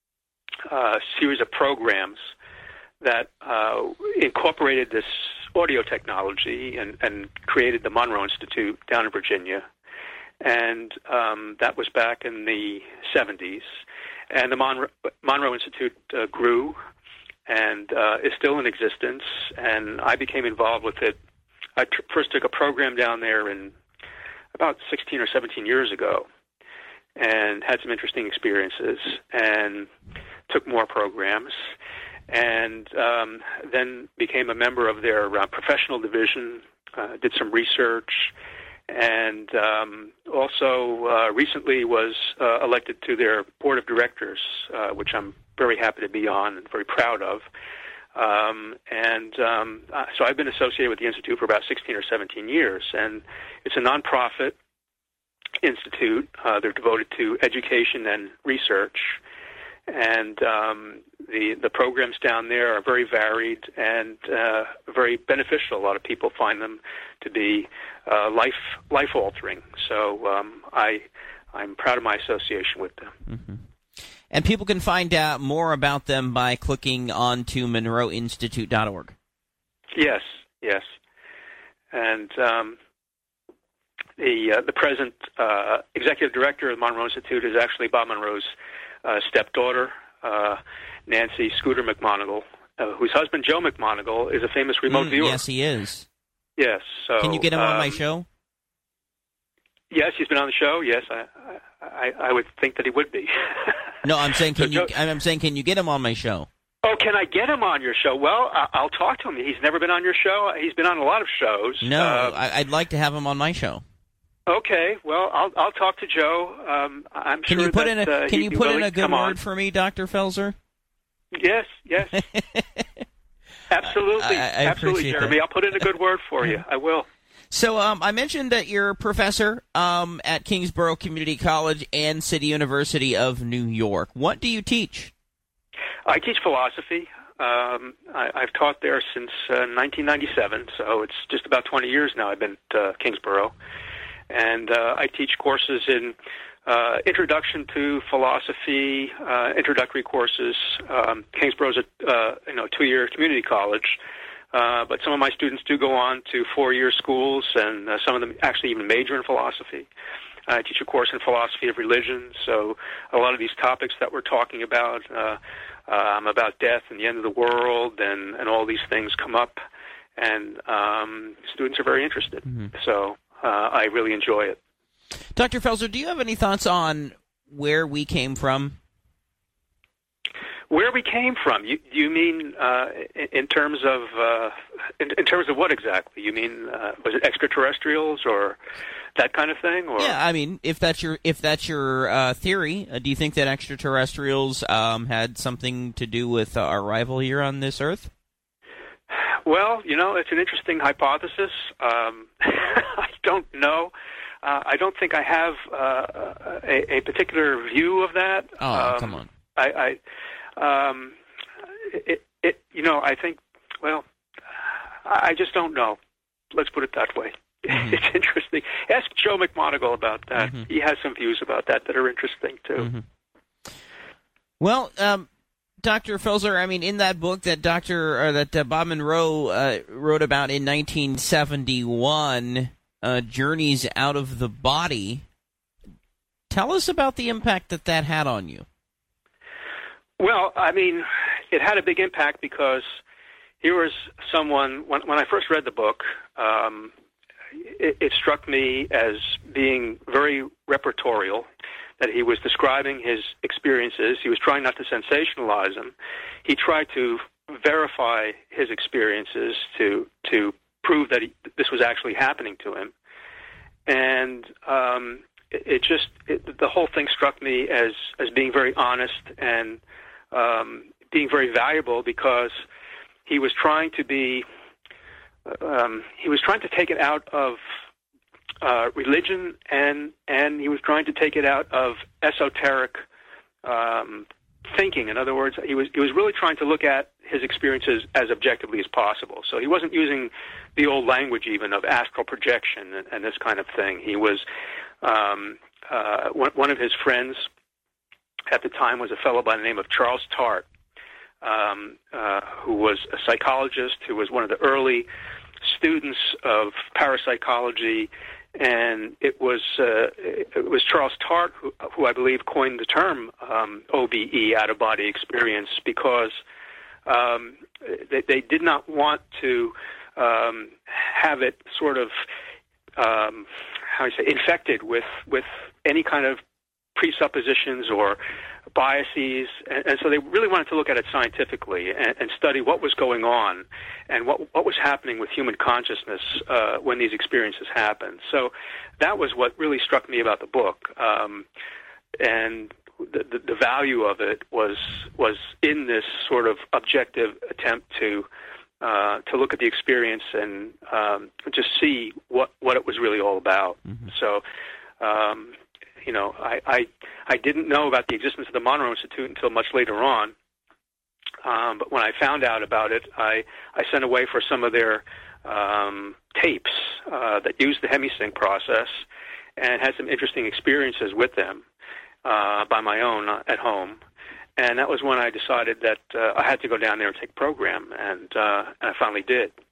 a series of programs that uh, incorporated this audio technology and, and created the Monroe Institute down in Virginia. And um, that was back in the seventies. And the Monroe, Monroe Institute uh, grew and uh, is still in existence. And I became involved with it. I t- first took a program down there in about sixteen or seventeen years ago and had some interesting experiences and took more programs. And um, then became a member of their uh, professional division, uh, did some research, and um, also uh, recently was uh, elected to their board of directors, uh, which I'm very happy to be on and very proud of. Um, and um, uh, so I've been associated with the Institute for about sixteen or seventeen years, and it's a nonprofit institute. Uh, they're devoted to education and research, and um, the the programs down there are very varied and uh, very beneficial. A lot of people find them to be uh, life life altering. So um, I I'm proud of my association with them. Mm-hmm. And people can find out more about them by clicking on to Monroe Institute dot org. Yes, yes. And um, the uh, the present uh, executive director of the Monroe Institute is actually Bob Monroe's uh, stepdaughter, uh, Nancy Scooter McMonigal, uh, whose husband Joe McMonigal is a famous remote mm, viewer. Yes, he is. Yes. So can you get him um, on my show? Yes, he's been on the show. Yes, I I, I would think that he would be. No, I'm saying can so you? Joe, I'm saying can you get him on my show? Oh, can I get him on your show? Well, I'll talk to him. He's never been on your show. He's been on a lot of shows. No, uh, I'd like to have him on my show. Okay, well, I'll I'll talk to Joe. Um, I'm can sure you put that, in a uh, Can you put in a good word on. for me, Doctor Felser? Yes, yes. Absolutely, I, I absolutely, Jeremy. That. I'll put in a good word for you. I will. So um, I mentioned that you're a professor um, at Kingsborough Community College and City University of New York. What do you teach? I teach philosophy. Um, I, I've taught there since uh, nineteen ninety-seven, so it's just about twenty years now I've been at uh, Kingsborough. And uh, I teach courses in uh, introduction to philosophy, uh, introductory courses. Um, Kingsborough's a uh, you know two-year community college, uh, but some of my students do go on to four-year schools, and uh, some of them actually even major in philosophy. I teach a course in philosophy of religion, so a lot of these topics that we're talking about, uh, um, about death and the end of the world, and, and all these things come up, and um, students are very interested. Mm-hmm. So uh, I really enjoy it. Doctor Felser, do you have any thoughts on where we came from? Where we came from? You, you mean uh, in, in terms of uh, in, in terms of what exactly? You mean uh, was it extraterrestrials or that kind of thing? Or? Yeah, I mean, if that's your if that's your uh, theory, uh, do you think that extraterrestrials um, had something to do with uh, our arrival here on this Earth? Well, you know, it's an interesting hypothesis. Um, I don't know. Uh, I don't think I have uh, a, a particular view of that. Oh, um, come on. I, I um, it, it, you know, I think, well, I just don't know. Let's put it that way. Mm-hmm. It's interesting. Ask Joe McMonigal about that. Mm-hmm. He has some views about that that are interesting, too. Mm-hmm. Well, um, Doctor Felser, I mean, in that book that Doctor or that uh, Bob Monroe uh, wrote about in nineteen seventy-one, uh, Journeys Out of the Body, tell us about the impact that that had on you. Well, I mean, it had a big impact because here was someone, when, when I first read the book, um, it, it struck me as being very reportorial, that he was describing his experiences. He was trying not to sensationalize them. He tried to verify his experiences to to prove that he, this was actually happening to him. And um, it, it just, it, the whole thing struck me as, as being very honest and um, being very valuable because he was trying to be, um, he was trying to take it out of Uh, religion, and and he was trying to take it out of esoteric um, thinking. In other words, he was he was really trying to look at his experiences as objectively as possible. So he wasn't using the old language even of astral projection and, and this kind of thing. He was um, uh, one, one of his friends at the time was a fellow by the name of Charles Tart, um, uh, who was a psychologist, who was one of the early students of parapsychology. And it was uh, it was Charles Tart who, who I believe coined the term um, O B E, out-of-body experience, because um, they, they did not want to um, have it sort of um, how do you say infected with with any kind of presuppositions or biases, and, and so they really wanted to look at it scientifically and, and study what was going on and what what was happening with human consciousness uh, when these experiences happened. So that was what really struck me about the book, um, and the, the, the value of it was was in this sort of objective attempt to uh, to look at the experience and um, just see what what it was really all about. Mm-hmm. So. Um, You know, I, I I didn't know about the existence of the Monroe Institute until much later on. Um, but when I found out about it, I, I sent away for some of their um, tapes uh, that used the HemiSync process and had some interesting experiences with them uh, by my own uh, at home. And that was when I decided that uh, I had to go down there and take a program, and, uh, and I finally did.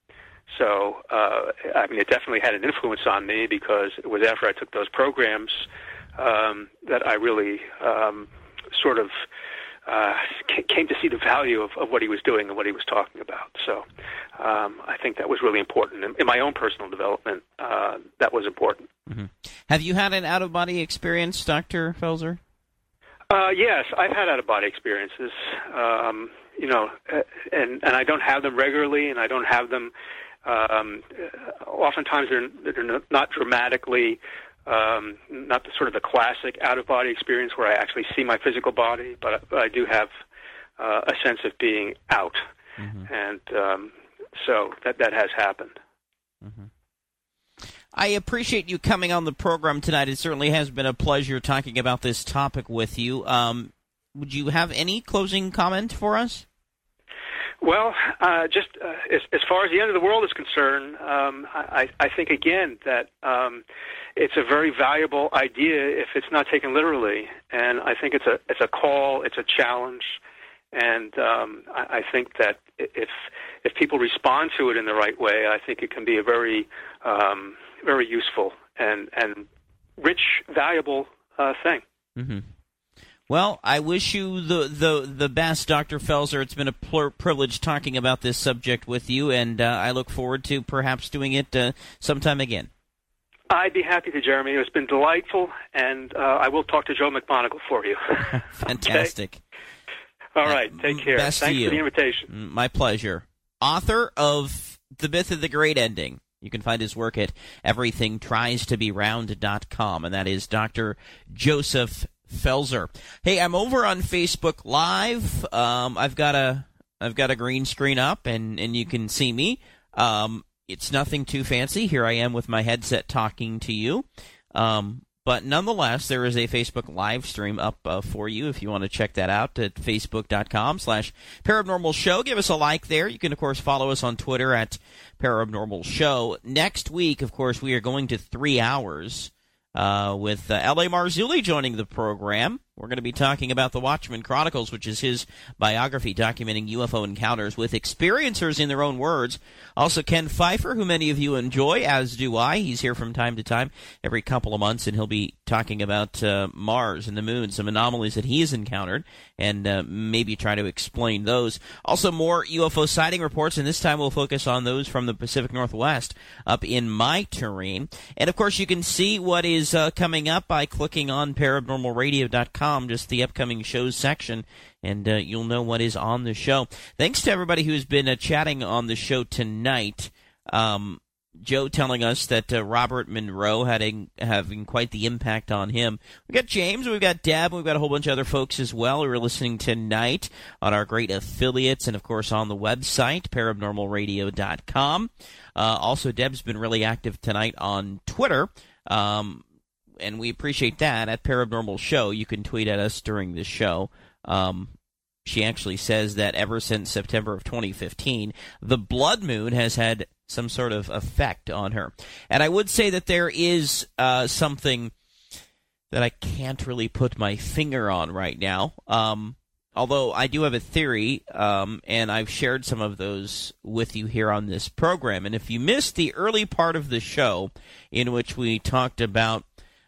So, uh, I mean, it definitely had an influence on me because it was after I took those programs um, that I really um, sort of uh, came to see the value of, of what he was doing and what he was talking about. So um, I think that was really important. In, in my own personal development, uh, that was important. Mm-hmm. Have you had an out-of-body experience, Doctor Felser? Uh, yes, I've had out-of-body experiences, um, you know, and, and I don't have them regularly, and I don't have them, um, oftentimes they're, they're not dramatically, um, not the sort of the classic out-of-body experience where I actually see my physical body, but, but I do have uh, a sense of being out, mm-hmm. and um, so that, that has happened. Mm-hmm. I appreciate you coming on the program tonight. It certainly has been a pleasure talking about this topic with you. Um, would you have any closing comment for us? Well, uh, just uh, as, as far as the end of the world is concerned, um, I, I think, again, that um, it's a very valuable idea if it's not taken literally. And I think it's a it's a call, it's a challenge. And um, I, I think that if if people respond to it in the right way, I think it can be a very um, very useful and, and rich, valuable uh, thing. Mm-hmm. Well, I wish you the, the, the best, Doctor Felser. It's been a pl- privilege talking about this subject with you, and uh, I look forward to perhaps doing it uh, sometime again. I'd be happy to, Jeremy. It's been delightful, and uh, I will talk to Joe McMonagle for you. Fantastic. Okay? All right, take care. Best Thanks to you. for the invitation. My pleasure. Author of The Myth of the Great Ending. You can find his work at everything tries to be round dot com, and that is Doctor Joseph Felser. Hey, I'm over on Facebook Live. Um, I've got a I've got a green screen up, and, and you can see me. Um, it's nothing too fancy. Here I am with my headset talking to you. Um, but nonetheless, there is a Facebook live stream up uh, for you if you want to check that out at facebook.com slash paranormal show. Give us a like there. You can, of course, follow us on Twitter at Paranormal Show. Next week, of course, we are going to three hours uh, with uh, L A. Marzulli joining the program. We're going to be talking about the Watchmen Chronicles, which is his biography documenting U F O encounters with experiencers in their own words. Also, Ken Pfeiffer, who many of you enjoy, as do I. He's here from time to time, every couple of months, and he'll be talking about uh, Mars and the moon, some anomalies that he has encountered, and uh, maybe try to explain those. Also, more U F O sighting reports, and this time we'll focus on those from the Pacific Northwest up in my terrain. And, of course, you can see what is uh, coming up by clicking on paranormal radio dot com. Just the upcoming shows section, and uh, you'll know what is on the show. Thanks to everybody who's been uh, chatting on the show tonight. Um, Joe telling us that uh, Robert Monroe had a, having quite the impact on him. We've got James, we've got Deb, we've got a whole bunch of other folks as well who are listening tonight on our great affiliates and, of course, on the website, paranormal radio dot com. Uh, also, Deb's been really active tonight on Twitter. Um And we appreciate that at Paranormal Show. You can tweet at us during the show. Um, she actually says that ever since September of twenty fifteen, the blood moon has had some sort of effect on her. And I would say that there is uh, something that I can't really put my finger on right now. Um, although I do have a theory, um, and I've shared some of those with you here on this program. And if you missed the early part of the show in which we talked about,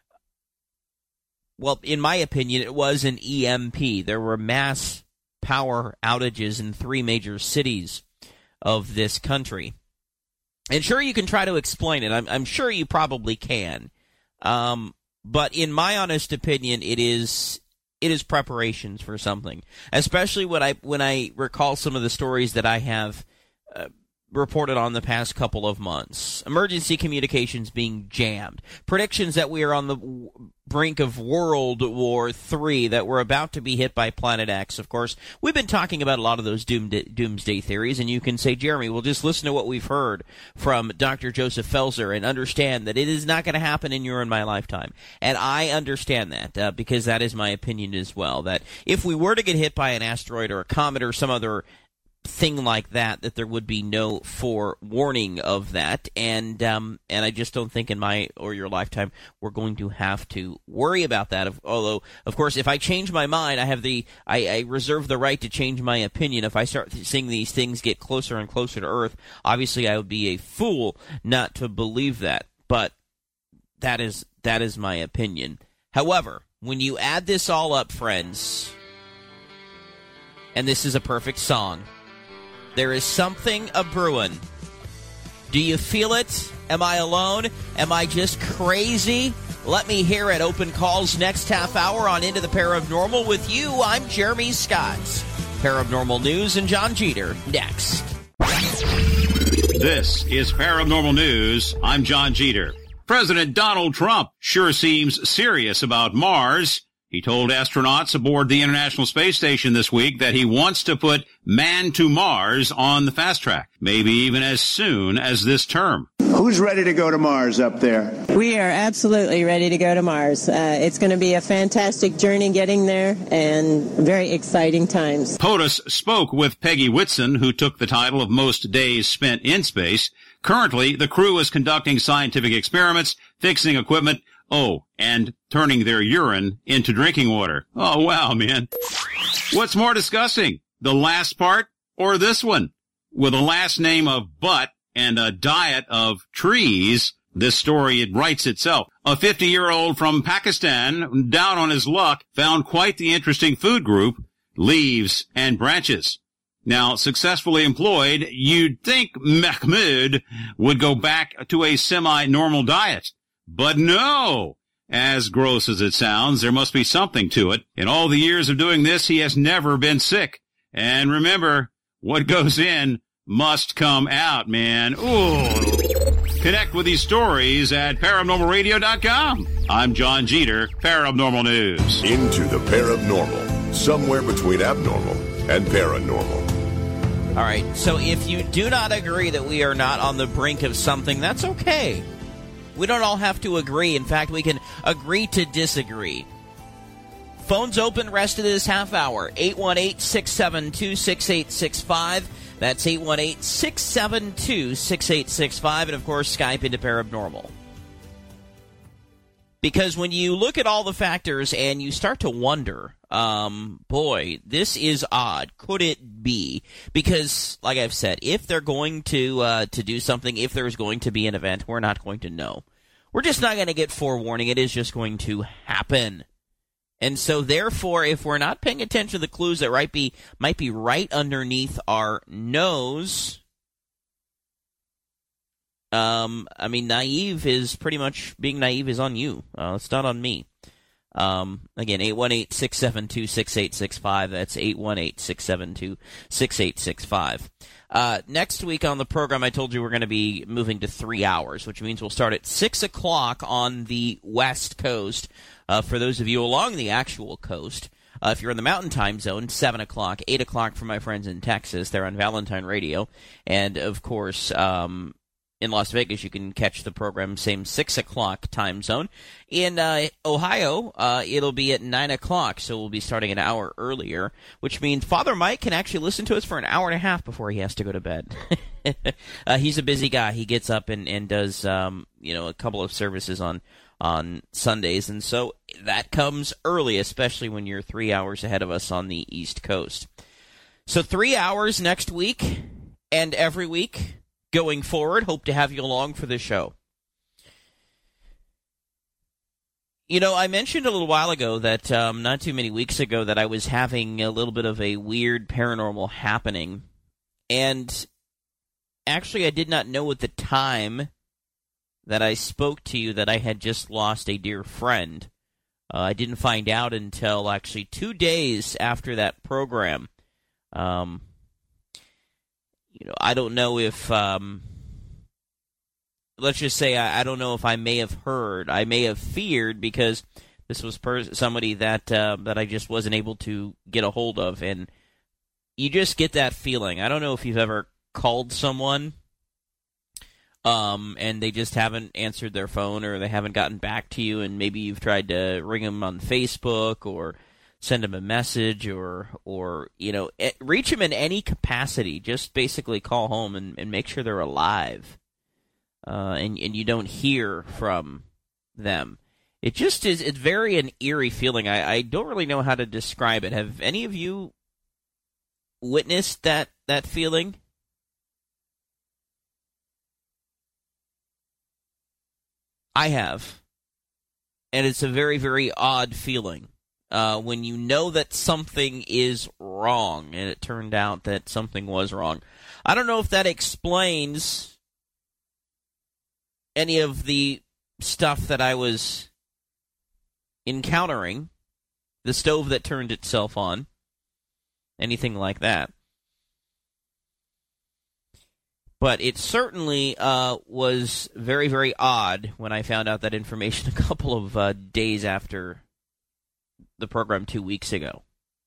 well, in my opinion, it was an E M P. There were mass power outages in three major cities of this country. And sure, you can try to explain it. I'm, I'm sure you probably can. Um, but in my honest opinion, it is it is preparations for something. Especially when I when I recall some of the stories that I have uh, reported on the past couple of months. Emergency communications being jammed. Predictions that we are on the w- brink of World War Three, that we're about to be hit by Planet X. Of course, we've been talking about a lot of those doomd- doomsday theories, and you can say, Jeremy, well, just listen to what we've heard from Doctor Joseph Felser and understand that it is not going to happen in your and my lifetime. And I understand that, uh, because that is my opinion as well, that if we were to get hit by an asteroid or a comet or some other thing like that, that there would be no forewarning of that, and um, and I just don't think in my or your lifetime we're going to have to worry about that. Although, of course, if I change my mind, I have the I, I reserve the right to change my opinion. If I start seeing these things get closer and closer to Earth, obviously I would be a fool not to believe that. But that is that is my opinion. However, when you add this all up, friends, and this is a perfect song. There is something a-brewing. Do you feel it? Am I alone? Am I just crazy? Let me hear it. Open calls next half hour on Into the Paranormal with you. I'm Jeremy Scott. Paranormal News and John Jeter next. This is Paranormal News. I'm John Jeter. President Donald Trump sure seems serious about Mars. He told astronauts aboard the International Space Station this week that he wants to put man to Mars on the fast track, maybe even as soon as this term. Who's ready to go to Mars up there? We are absolutely ready to go to Mars. Uh, it's going to be a fantastic journey getting there and very exciting times. POTUS spoke with Peggy Whitson, who took the title of Most Days Spent in Space. Currently, the crew is conducting scientific experiments, fixing equipment, oh, and turning their urine into drinking water. Oh, wow, man. What's more disgusting, the last part or this one? With a last name of butt and a diet of trees, this story, it writes itself. A fifty-year-old from Pakistan, down on his luck, found quite the interesting food group, leaves and branches. Now, successfully employed, you'd think Mahmoud would go back to a semi-normal diet. But no! As gross as it sounds, there must be something to it. In all the years of doing this, he has never been sick. And remember, what goes in must come out, man. Ooh. Connect with these stories at paranormal radio dot com. I'm John Jeter, Paranormal News. Into the paranormal, somewhere between abnormal and paranormal. All right, so if you do not agree that we are not on the brink of something, that's okay. We don't all have to agree. In fact, we can agree to disagree. Phones open rest of this half hour. eight one eight, six seven two, six eight six five. That's eight one eight, six seven two, six eight six five. And, of course, Skype into Paranormal. Because when you look at all the factors and you start to wonder, um, boy, this is odd. Could it be? Because, like I've said, if they're going to uh, to do something, if there's going to be an event, we're not going to know. We're just not going to get forewarning. It is just going to happen. And so, therefore, if we're not paying attention to the clues that might be, might be right underneath our nose, um, I mean, naive is pretty much, being naive is on you. Uh, it's not on me. Um, again, eight one eight, six seven two, six eight six five. That's eight one eight, six seven two, six eight six five. Uh, next week on the program, I told you we're going to be moving to three hours, which means we'll start at six o'clock on the West Coast. Uh, for those of you along the actual coast, uh, if you're in the Mountain Time Zone, seven o'clock, eight o'clock for my friends in Texas. They're on Valentine Radio. And, of course, um, in Las Vegas, you can catch the program same six o'clock time zone. In uh, Ohio, uh, it'll be at nine o'clock, so we'll be starting an hour earlier, which means Father Mike can actually listen to us for an hour and a half before he has to go to bed. uh, he's a busy guy. He gets up and, and does um, you know, a couple of services on on Sundays, and so that comes early, especially when you're three hours ahead of us on the East Coast. So three hours next week and every week going forward. Hope to have you along for the show. You know, I mentioned a little while ago that um, not too many weeks ago that I was having a little bit of a weird paranormal happening, and actually I did not know at the time that I spoke to you that I had just lost a dear friend. Uh, I didn't find out until actually two days after that program. Um, you know, I don't know if, um, let's just say I, I don't know if I may have heard, I may have feared, because this was per- somebody that uh, that I just wasn't able to get a hold of, and you just get that feeling. I don't know if you've ever called someone Um, and they just haven't answered their phone, or they haven't gotten back to you, and maybe you've tried to ring them on Facebook or send them a message or, or you know, reach them in any capacity. Just basically call home and, and make sure they're alive, uh, and, and you don't hear from them. It just is, it's very an eerie feeling. I, I don't really know how to describe it. Have any of you witnessed that, that feeling? I have. And it's a very, very odd feeling uh, when you know that something is wrong, and it turned out that something was wrong. I don't know if that explains any of the stuff that I was encountering, the stove that turned itself on, anything like that. But it certainly uh, was very, very odd when I found out that information a couple of uh, days after the program two weeks ago.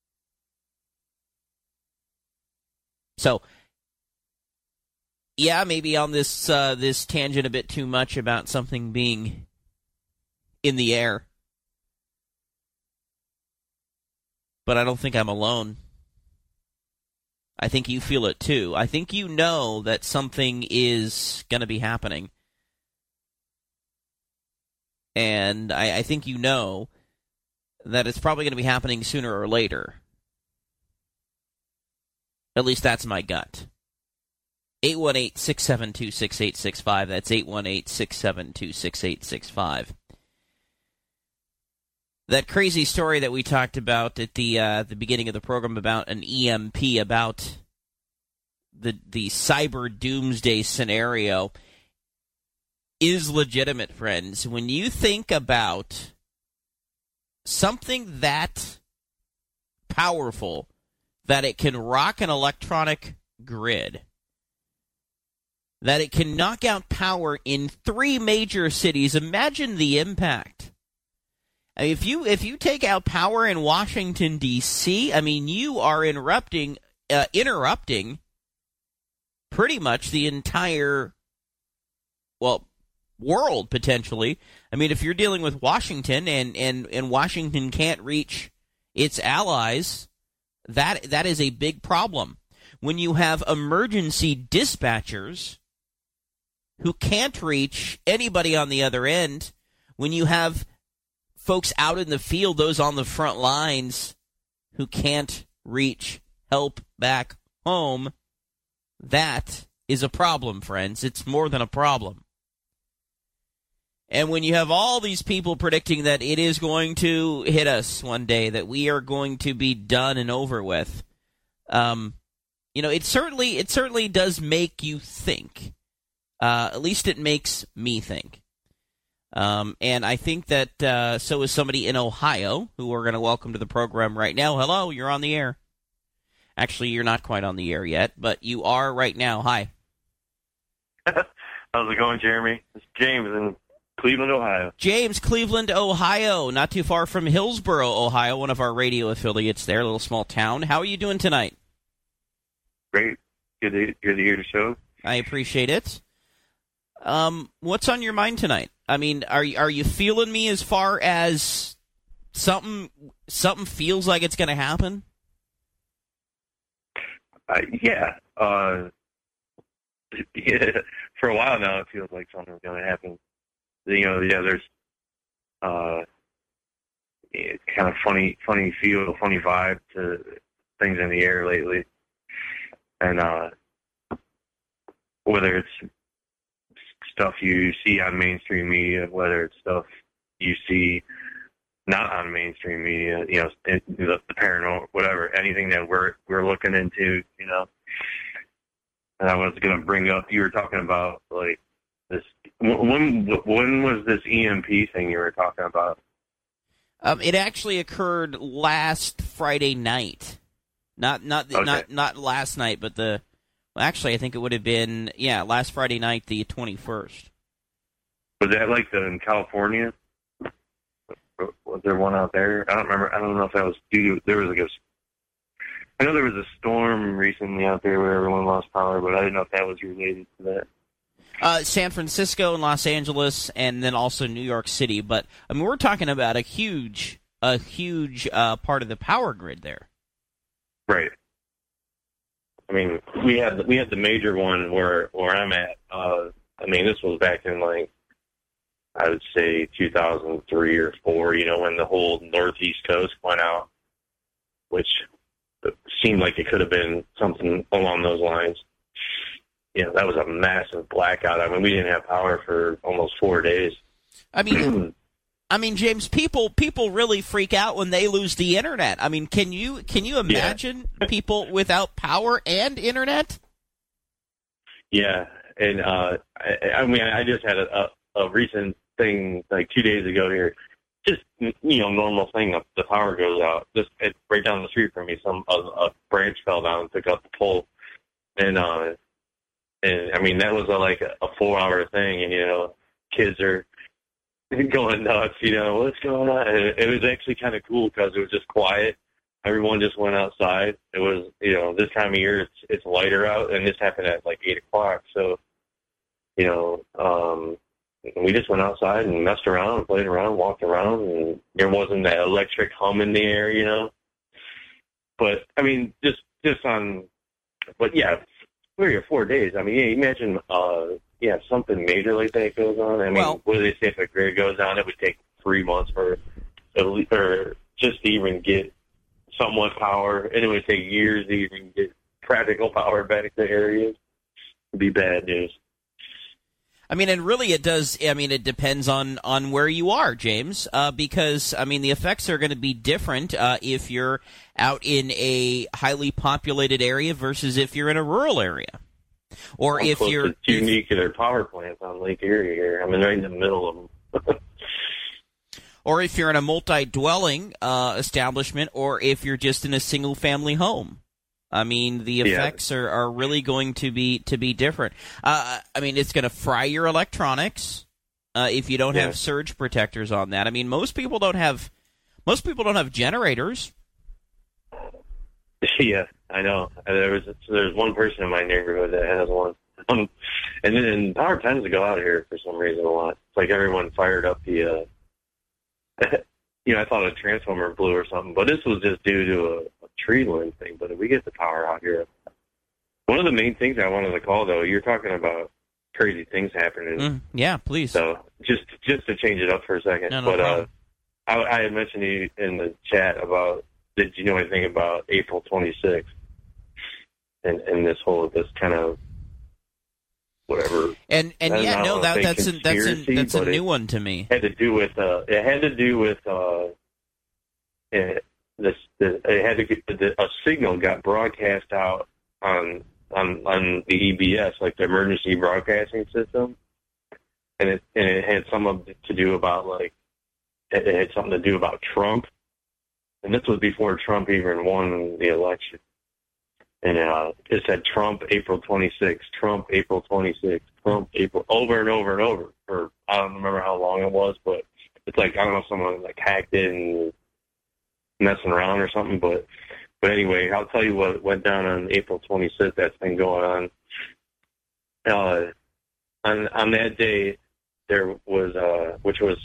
So, yeah, maybe on this uh, this tangent a bit too much about something being in the air. But I don't think I'm alone. I think you feel it too. I think you know that something is going to be happening. And I, I think you know that it's probably going to be happening sooner or later. At least that's my gut. eight one eight, six seven two, six eight six five. That's eight one eight, six seven two, six eight six five. That crazy story that we talked about at the uh, the beginning of the program about an E M P, about the the cyber doomsday scenario, is legitimate, friends. When you think about something that powerful, that it can rock an electronic grid, that it can knock out power in three major cities, imagine the impact. I mean, if you if you take out power in Washington, D C, I mean, you are interrupting uh, interrupting pretty much the entire, well, world, potentially. I mean, if you're dealing with Washington and, and, and Washington can't reach its allies, that that is a big problem. When you have emergency dispatchers who can't reach anybody on the other end, when you have folks out in the field, those on the front lines who can't reach help back home, that is a problem, friends. It's more than a problem. And when you have all these people predicting that it is going to hit us one day, that we are going to be done and over with, um, you know, it certainly it certainly does make you think. Uh, at least it makes me think. Um, and I think that uh, so is somebody in Ohio, who we're going to welcome to the program right now. Hello, you're on the air. Actually, you're not quite on the air yet, but you are right now. Hi. How's it going, Jeremy? It's James in Cleveland, Ohio. James, Cleveland, Ohio. Not too far from Hillsboro, Ohio, one of our radio affiliates there, a little small town. How are you doing tonight? Great. Good to, good to hear the show. I appreciate it. Um, what's on your mind tonight? I mean, are are you feeling me as far as something something feels like it's going to happen? Uh, yeah. Uh, yeah. For a while now, it feels like something's going to happen. You know, yeah, there's uh, it's kind of funny, funny feel, funny vibe to things in the air lately. And uh, whether it's stuff you see on mainstream media, whether it's stuff you see not on mainstream media, you know, the, the paranormal, whatever, anything that we're we're looking into, you know. And I was going to bring up, you were talking about, like, this, when when was this E M P thing you were talking about? Um, it actually occurred last Friday night. Not not the, okay. not not last night, but the well, actually I think it would have been yeah last Friday night, the twenty-first. Was that like the, in California? Was there one out there? I don't remember. I don't know if that was due to, there was like a, I know there was a storm recently out there where everyone lost power, but I didn't know if that was related to that. Uh, San Francisco and Los Angeles, and then also New York City. But I mean, we're talking about a huge a huge uh, part of the power grid there. Right. I mean, we had we had the major one where where I'm at. Uh, I mean, this was back in like I would say two thousand three or four. You know, when the whole Northeast coast went out, which seemed like it could have been something along those lines. You know, that was a massive blackout. I mean, we didn't have power for almost four days. I mean. I mean, James, people people really freak out when they lose the internet. I mean, can you can you imagine yeah. people without power and internet? Yeah, and uh, I, I mean, I just had a, a, a recent thing like two days ago here. Just you know, normal thing. The power goes out. Just it, right down the street from me, some a, a branch fell down and took out the pole, and uh, and I mean that was a, like a, a four hour thing, and you know, kids are going nuts, you know, what's going on? And it, it was actually kind of cool because it was just quiet. Everyone just went outside. It was, you know, this time of year it's it's lighter out, and this happened at like eight o'clock. So, you know, um, we just went outside and messed around, and played around, walked around, and there wasn't that electric hum in the air, you know. But I mean, just just on, but yeah, three or four days. I mean, yeah, imagine. Uh, Yeah, something major like that goes on. I mean, well, what do they say if a grid goes on? It would take three months for, or just to even get somewhat power, and it would take years to even get practical power back to areas. It'd be bad news. I mean, and really it does, I mean, it depends on, on where you are, James, uh, because, I mean, the effects are going to be different uh, if you're out in a highly populated area versus if you're in a rural area. Or I'm if close you're to two if, nuclear power plants on Lake Erie here, I'm right in the middle of them. Or if you're in a multi-dwelling uh, establishment, or if you're just in a single-family home. I mean, the effects yeah. are, are really going to be to be different. Uh, I mean, it's going to fry your electronics uh, if you don't yeah. have surge protectors on that. I mean, most people don't have most people don't have generators. Yeah, I know. There was there's one person in my neighborhood that has one, um, and then power tends to go out here for some reason a lot. It's like everyone fired up the, uh, you know, I thought a transformer blew or something, but this was just due to a, a tree limb thing. But we get the power out here. One of the main things I wanted to call though, you're talking about crazy things happening. Mm, yeah, please. So just just to change it up for a second, no, no but problem. uh, I, I had mentioned to you in the chat about. Did you know anything about April twenty-sixth and, and this whole this kind of whatever? And and yeah, no, that that's a, that's a, that's a new one to me. Had to do with uh, it had to do with uh, it, this the, it had to get the, a signal got broadcast out on on on the E B S, like the emergency broadcasting system, and it and it had something to do about like it, it had something to do about Trump. And this was before Trump even won the election. And uh, it said Trump, April twenty-sixth, Trump, April twenty-sixth, Trump, April, over and over and over. For I don't remember how long it was, but it's like, I don't know if someone like hacked it and messing around or something. But but anyway, I'll tell you what went down on April twenty-sixth that's been going on. Uh, on, on that day, there was, uh, which was,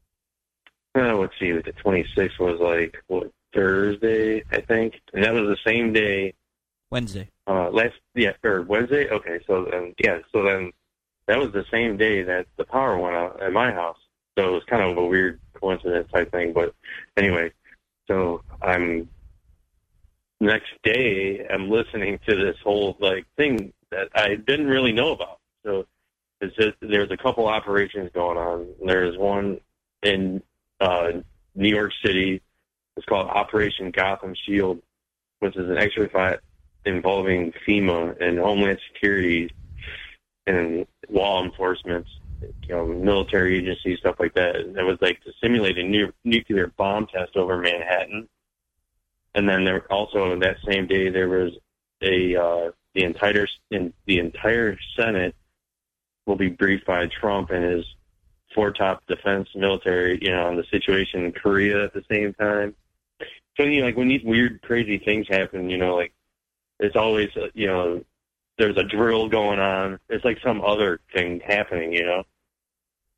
Uh, let's see, the twenty-sixth was like, what, Thursday, I think? And that was the same day. Wednesday. Uh, last, yeah, or Wednesday? Okay, so then, yeah, so then that was the same day that the power went out at my house. So it was kind of a weird coincidence type thing. But anyway, so I'm, next day, I'm listening to this whole, like, thing that I didn't really know about. So it's just, there's a couple operations going on. There's one in Uh, New York City. It's called Operation Gotham Shield, which is an exercise involving FEMA and Homeland Security and law enforcement, you know, military agencies, stuff like that. It was like to simulate a nu- nuclear bomb test over Manhattan. And then there also that same day there was a uh, the entire in the entire Senate will be briefed by Trump and his four top defense military, you know, on the situation in Korea at the same time. So, you know, like when these weird, crazy things happen, you know, like it's always, uh, you know, there's a drill going on. It's like some other thing happening, you know.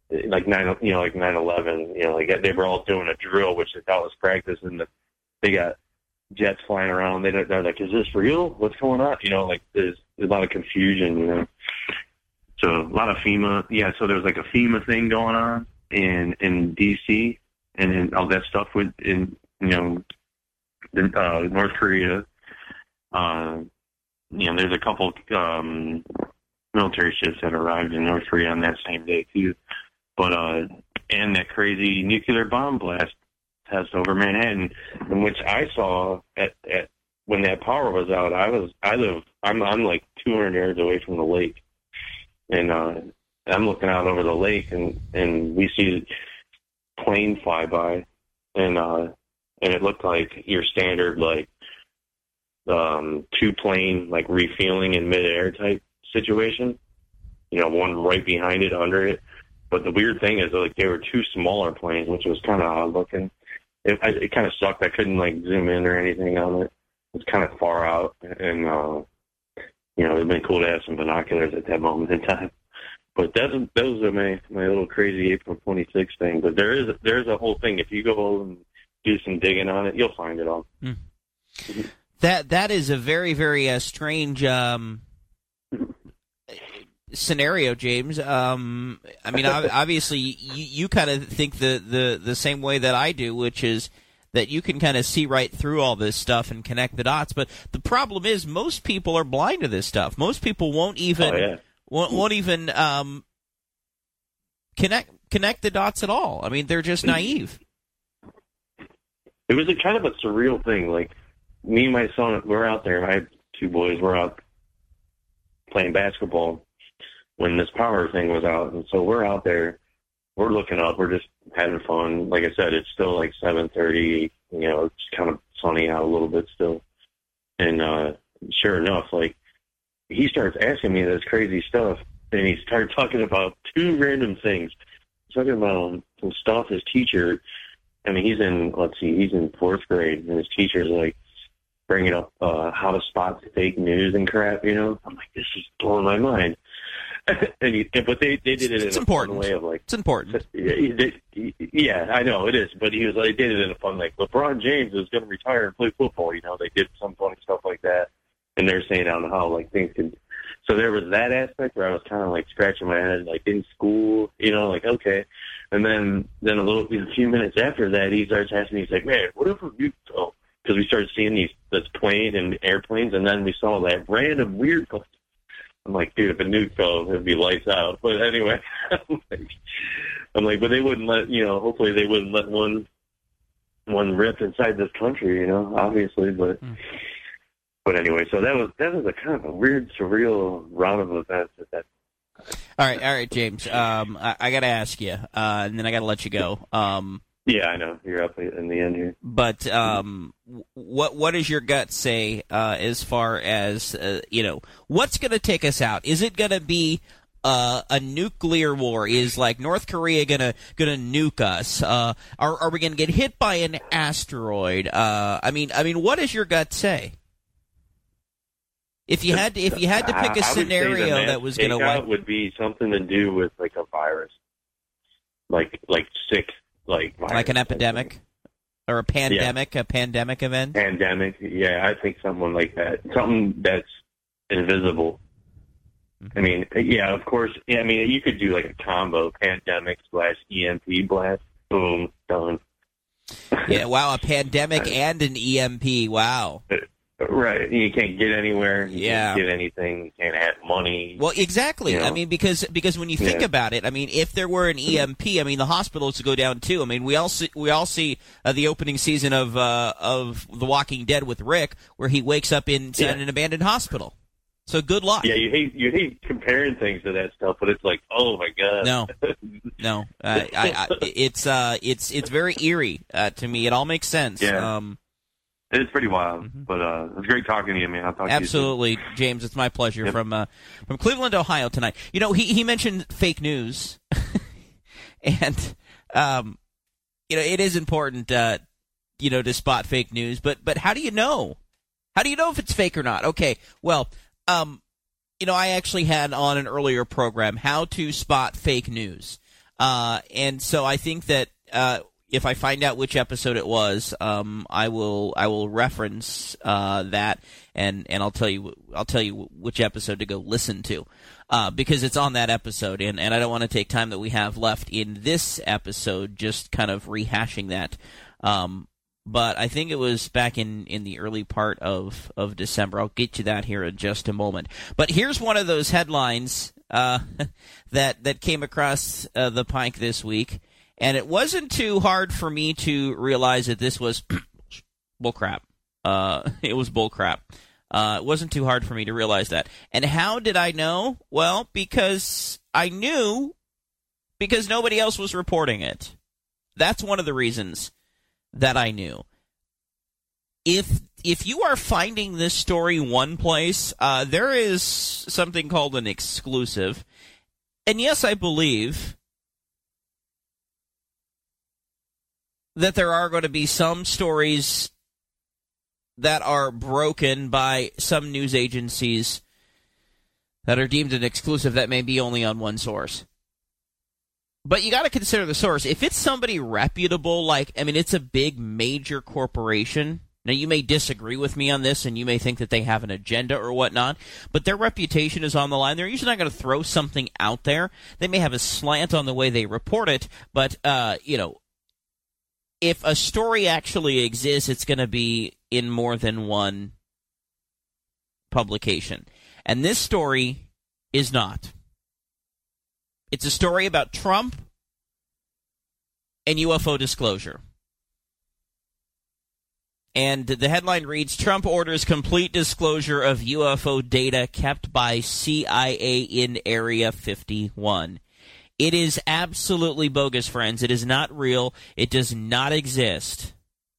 like nine, you know, like nine eleven, you know, like they were all doing a drill, which they thought was practice, and the, they got jets flying around. They they're like, is this real? What's going on? You know, like there's, there's a lot of confusion, you know. So a lot of FEMA, yeah. So there's like a FEMA thing going on in in D C and then all that stuff with in you know in, uh, North Korea. Uh, you know, there's a couple um, military ships that arrived in North Korea on that same day too. But uh, and that crazy nuclear bomb blast test over Manhattan, in which I saw at, at when that power was out. I was I live I'm I'm like two hundred yards away from the lake, and uh, I'm looking out over the lake, and, and we see a plane fly by, and uh, and it looked like your standard like um, two plane like refueling in midair type situation. You know, one right behind it, under it. But the weird thing is, like, they were two smaller planes, which was kind of odd looking. It, it kind of sucked. I couldn't, like, zoom in or anything on it. It was kind of far out. And, uh, you know, it would have been cool to have some binoculars at that moment in time. But that's, those are my, my little crazy April twenty-sixth thing. But there is, there's a whole thing. If you go and do some digging on it, you'll find it all. Mm. That That is a very, very uh, strange... Um... scenario, James. Um, I mean, obviously, you, you kind of think the, the, the same way that I do, which is that you can kind of see right through all this stuff and connect the dots. But the problem is, most people are blind to this stuff. Most people won't even oh, yeah. won't, won't even um, connect connect the dots at all. I mean, they're just naive. It was a kind of a surreal thing. Like me and my son, we're out there. I have two boys. We're out playing basketball when this power thing was out. And so we're out there, we're looking up, we're just having fun. Like I said, it's still like seven thirty, you know, it's kind of sunny out a little bit still. And uh, sure enough, like, he starts asking me this crazy stuff, and he started talking about two random things. He's talking about um, some stuff his teacher, I mean, he's in, let's see, he's in fourth grade, and his teacher's like, bringing up uh, how to spot fake news and crap, you know? I'm like, this is blowing my mind. and he, but they they did it it's in a important. fun way of like it's important. Yeah, I know it is, but he was like, they did it in a fun like LeBron James is going to retire and play football. You know, they did some funny stuff like that, and they're saying I don't know how like things could. So there was that aspect where I was kind of like scratching my head, like in school, you know, like okay, and then then a little a few minutes after that, he starts asking me, he's like, man, what if we oh, because we started seeing these this plane and airplanes, and then we saw that random weird. I'm like, dude, if a nuke fell, it'd be lights out. But anyway, I'm like, I'm like, but they wouldn't let, you know, hopefully they wouldn't let one one rip inside this country, you know, obviously. But mm. but anyway, so that was that was a kind of a weird, surreal round of events at that. All right, all right, James. Um, I, I got to ask you, uh, and then I got to let you go. Um, yeah, I know you're up in the end here. But um, what what does your gut say uh, as far as uh, you know? What's going to take us out? Is it going to be uh, a nuclear war? Is like North Korea gonna gonna nuke us? Uh, are are we going to get hit by an asteroid? Uh, I mean, I mean, what does your gut say? If you had to, if you had to pick a scenario that was going to wipe, would be something to do with like a virus, like like sick. Like, like an epidemic or a pandemic, yeah. a pandemic event? Pandemic, yeah, I think something like that. Something that's invisible. Mm-hmm. I mean, yeah, of course. Yeah, I mean, you could do like a combo, pandemic slash E M P blast. Boom, done. Yeah, wow, a pandemic and an E M P, wow. Right, you can't get anywhere. You yeah. can't get anything. You can't have money. Well, exactly. You know? I mean, because because when you think yeah. about it, I mean, if there were an E M P, I mean, the hospitals would go down too. I mean, we all see we all see uh, the opening season of uh, of The Walking Dead with Rick, where he wakes up in yeah. an abandoned hospital. So good luck. Yeah, you hate you hate comparing things to that stuff, but it's like, oh my god. No, no, uh, I, I, it's uh, it's it's very eerie uh, to me. It all makes sense. Yeah. Um, It's pretty wild, mm-hmm. but uh, it was great talking to you, man. I'll talk Absolutely, to you soon. James. It's my pleasure yep. from uh, from Cleveland, Ohio tonight. You know, he he mentioned fake news, and um, you know, it is important, uh, you know, to spot fake news. But but how do you know? How do you know if it's fake or not? Okay, well, um, you know, I actually had on an earlier program how to spot fake news. Uh, and so I think that uh, if I find out which episode it was, um, I will I will reference uh, that, and, and I'll tell you I'll tell you which episode to go listen to, uh, because it's on that episode, and, and I don't want to take time that we have left in this episode just kind of rehashing that. Um, but I think it was back in, in the early part of, of December. I'll get to that here in just a moment. But here's one of those headlines uh, that that came across uh, the pike this week. And it wasn't too hard for me to realize that this was bullcrap. Uh, it was bullcrap. Uh, it wasn't too hard for me to realize that. And how did I know? Well, because I knew, because nobody else was reporting it. That's one of the reasons that I knew. If if you are finding this story one place, uh, there is something called an exclusive. And yes, I believe that there are going to be some stories that are broken by some news agencies that are deemed an exclusive that may be only on one source. But you got to consider the source. If it's somebody reputable, like, I mean, it's a big, major corporation. Now, you may disagree with me on this, and you may think that they have an agenda or whatnot, but their reputation is on the line. They're usually not going to throw something out there. They may have a slant on the way they report it, but, uh, you know, if a story actually exists, it's going to be in more than one publication. And this story is not. It's a story about Trump and U F O disclosure. And the headline reads, Trump orders complete disclosure of U F O data kept by C I A in Area fifty-one. It is absolutely bogus, friends. It is not real. It does not exist.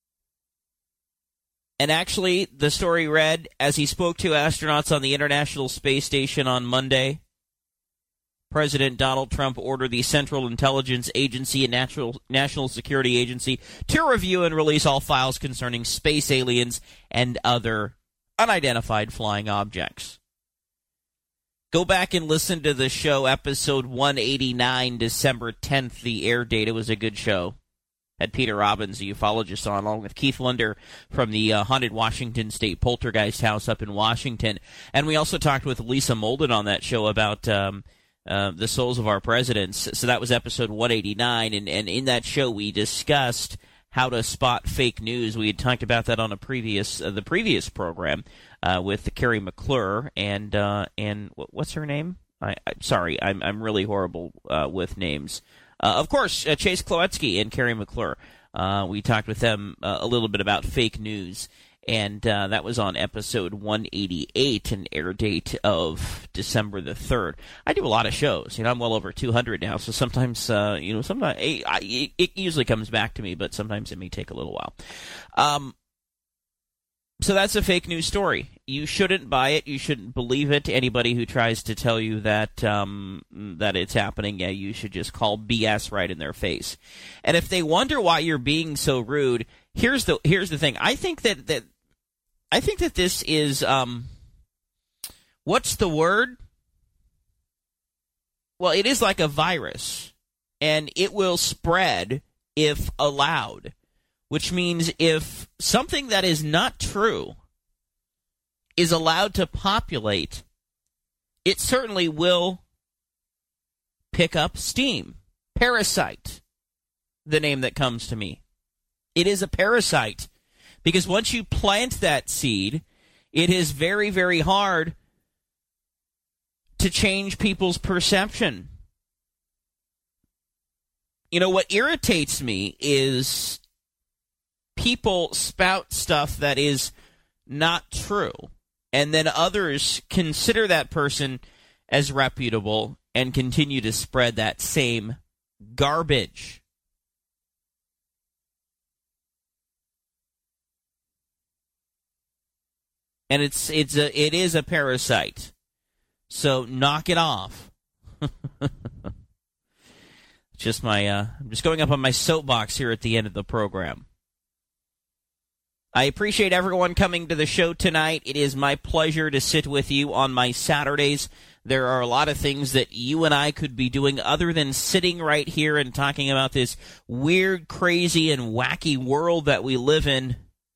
And actually, the story read, as he spoke to astronauts on the International Space Station on Monday, President Donald Trump ordered the Central Intelligence Agency and National, National Security Agency to review and release all files concerning space aliens and other unidentified flying objects. Go back and listen to the show, episode one eighty-nine, December tenth. The air date. It was a good show. Had Peter Robbins, the ufologist, on, along with Keith Linder from the uh, haunted Washington State Poltergeist House up in Washington. And we also talked with Lisa Molden on that show about um, uh, the souls of our presidents. So that was episode one eighty-nine, and, and in that show we discussed how to spot fake news. We had talked about that on a previous uh, the previous program uh, with Carrie McClure and uh, and what's her name? I, I sorry, I'm I'm really horrible uh, with names. Uh, of course, uh, Chase Kloetsky and Carrie McClure. Uh, we talked with them uh, a little bit about fake news, and uh, that was on episode one eighty-eight, an air date of December the third. I do a lot of shows. You know, I'm well over two hundred now, so sometimes, uh, you know, sometimes it, I, it usually comes back to me, but sometimes it may take a little while. Um, so that's a fake news story. You shouldn't buy it. You shouldn't believe it. Anybody who tries to tell you that um, that it's happening, yeah, you should just call B S right in their face. And if they wonder why you're being so rude, here's the here's the thing. I think that that I think that this is um, what's the word? Well, it is like a virus, and it will spread if allowed. Which means if something that is not true is allowed to populate, it certainly will pick up steam. Parasite, the name that comes to me. It is a parasite because once you plant that seed, it is very, very hard to change people's perception. You know, what irritates me is people spout stuff that is not true, and then others consider that person as reputable and continue to spread that same garbage. And it's it's a it is a parasite. So knock it off. Just my uh, I'm just going up on my soapbox here at the end of the program. I appreciate everyone coming to the show tonight. It is my pleasure to sit with you on my Saturdays. There are a lot of things that you and I could be doing other than sitting right here and talking about this weird, crazy, and wacky world that we live in.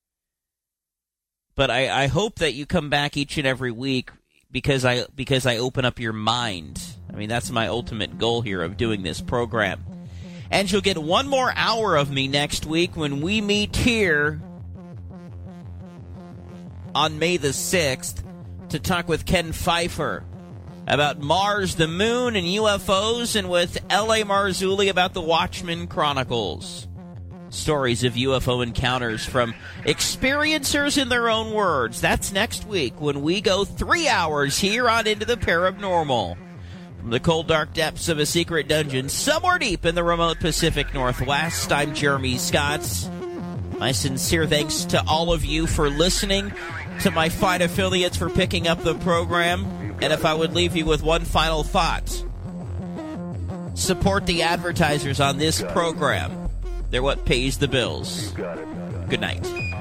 But I, I hope that you come back each and every week because I because I open up your mind. I mean, that's my ultimate goal here of doing this program. And you'll get one more hour of me next week when we meet here on May the sixth to talk with Ken Pfeiffer about Mars, the moon, and U F Os, and with L A. Marzulli about the Watchmen Chronicles. Stories of U F O encounters from experiencers in their own words. That's next week when we go three hours here on Into the Paranormal. From the cold, dark depths of a secret dungeon somewhere deep in the remote Pacific Northwest, I'm Jeremy Scott. My sincere thanks to all of you for listening, to my fine affiliates for picking up the program. And if I would leave you with one final thought, support the advertisers on this program. They're what pays the bills. Good night.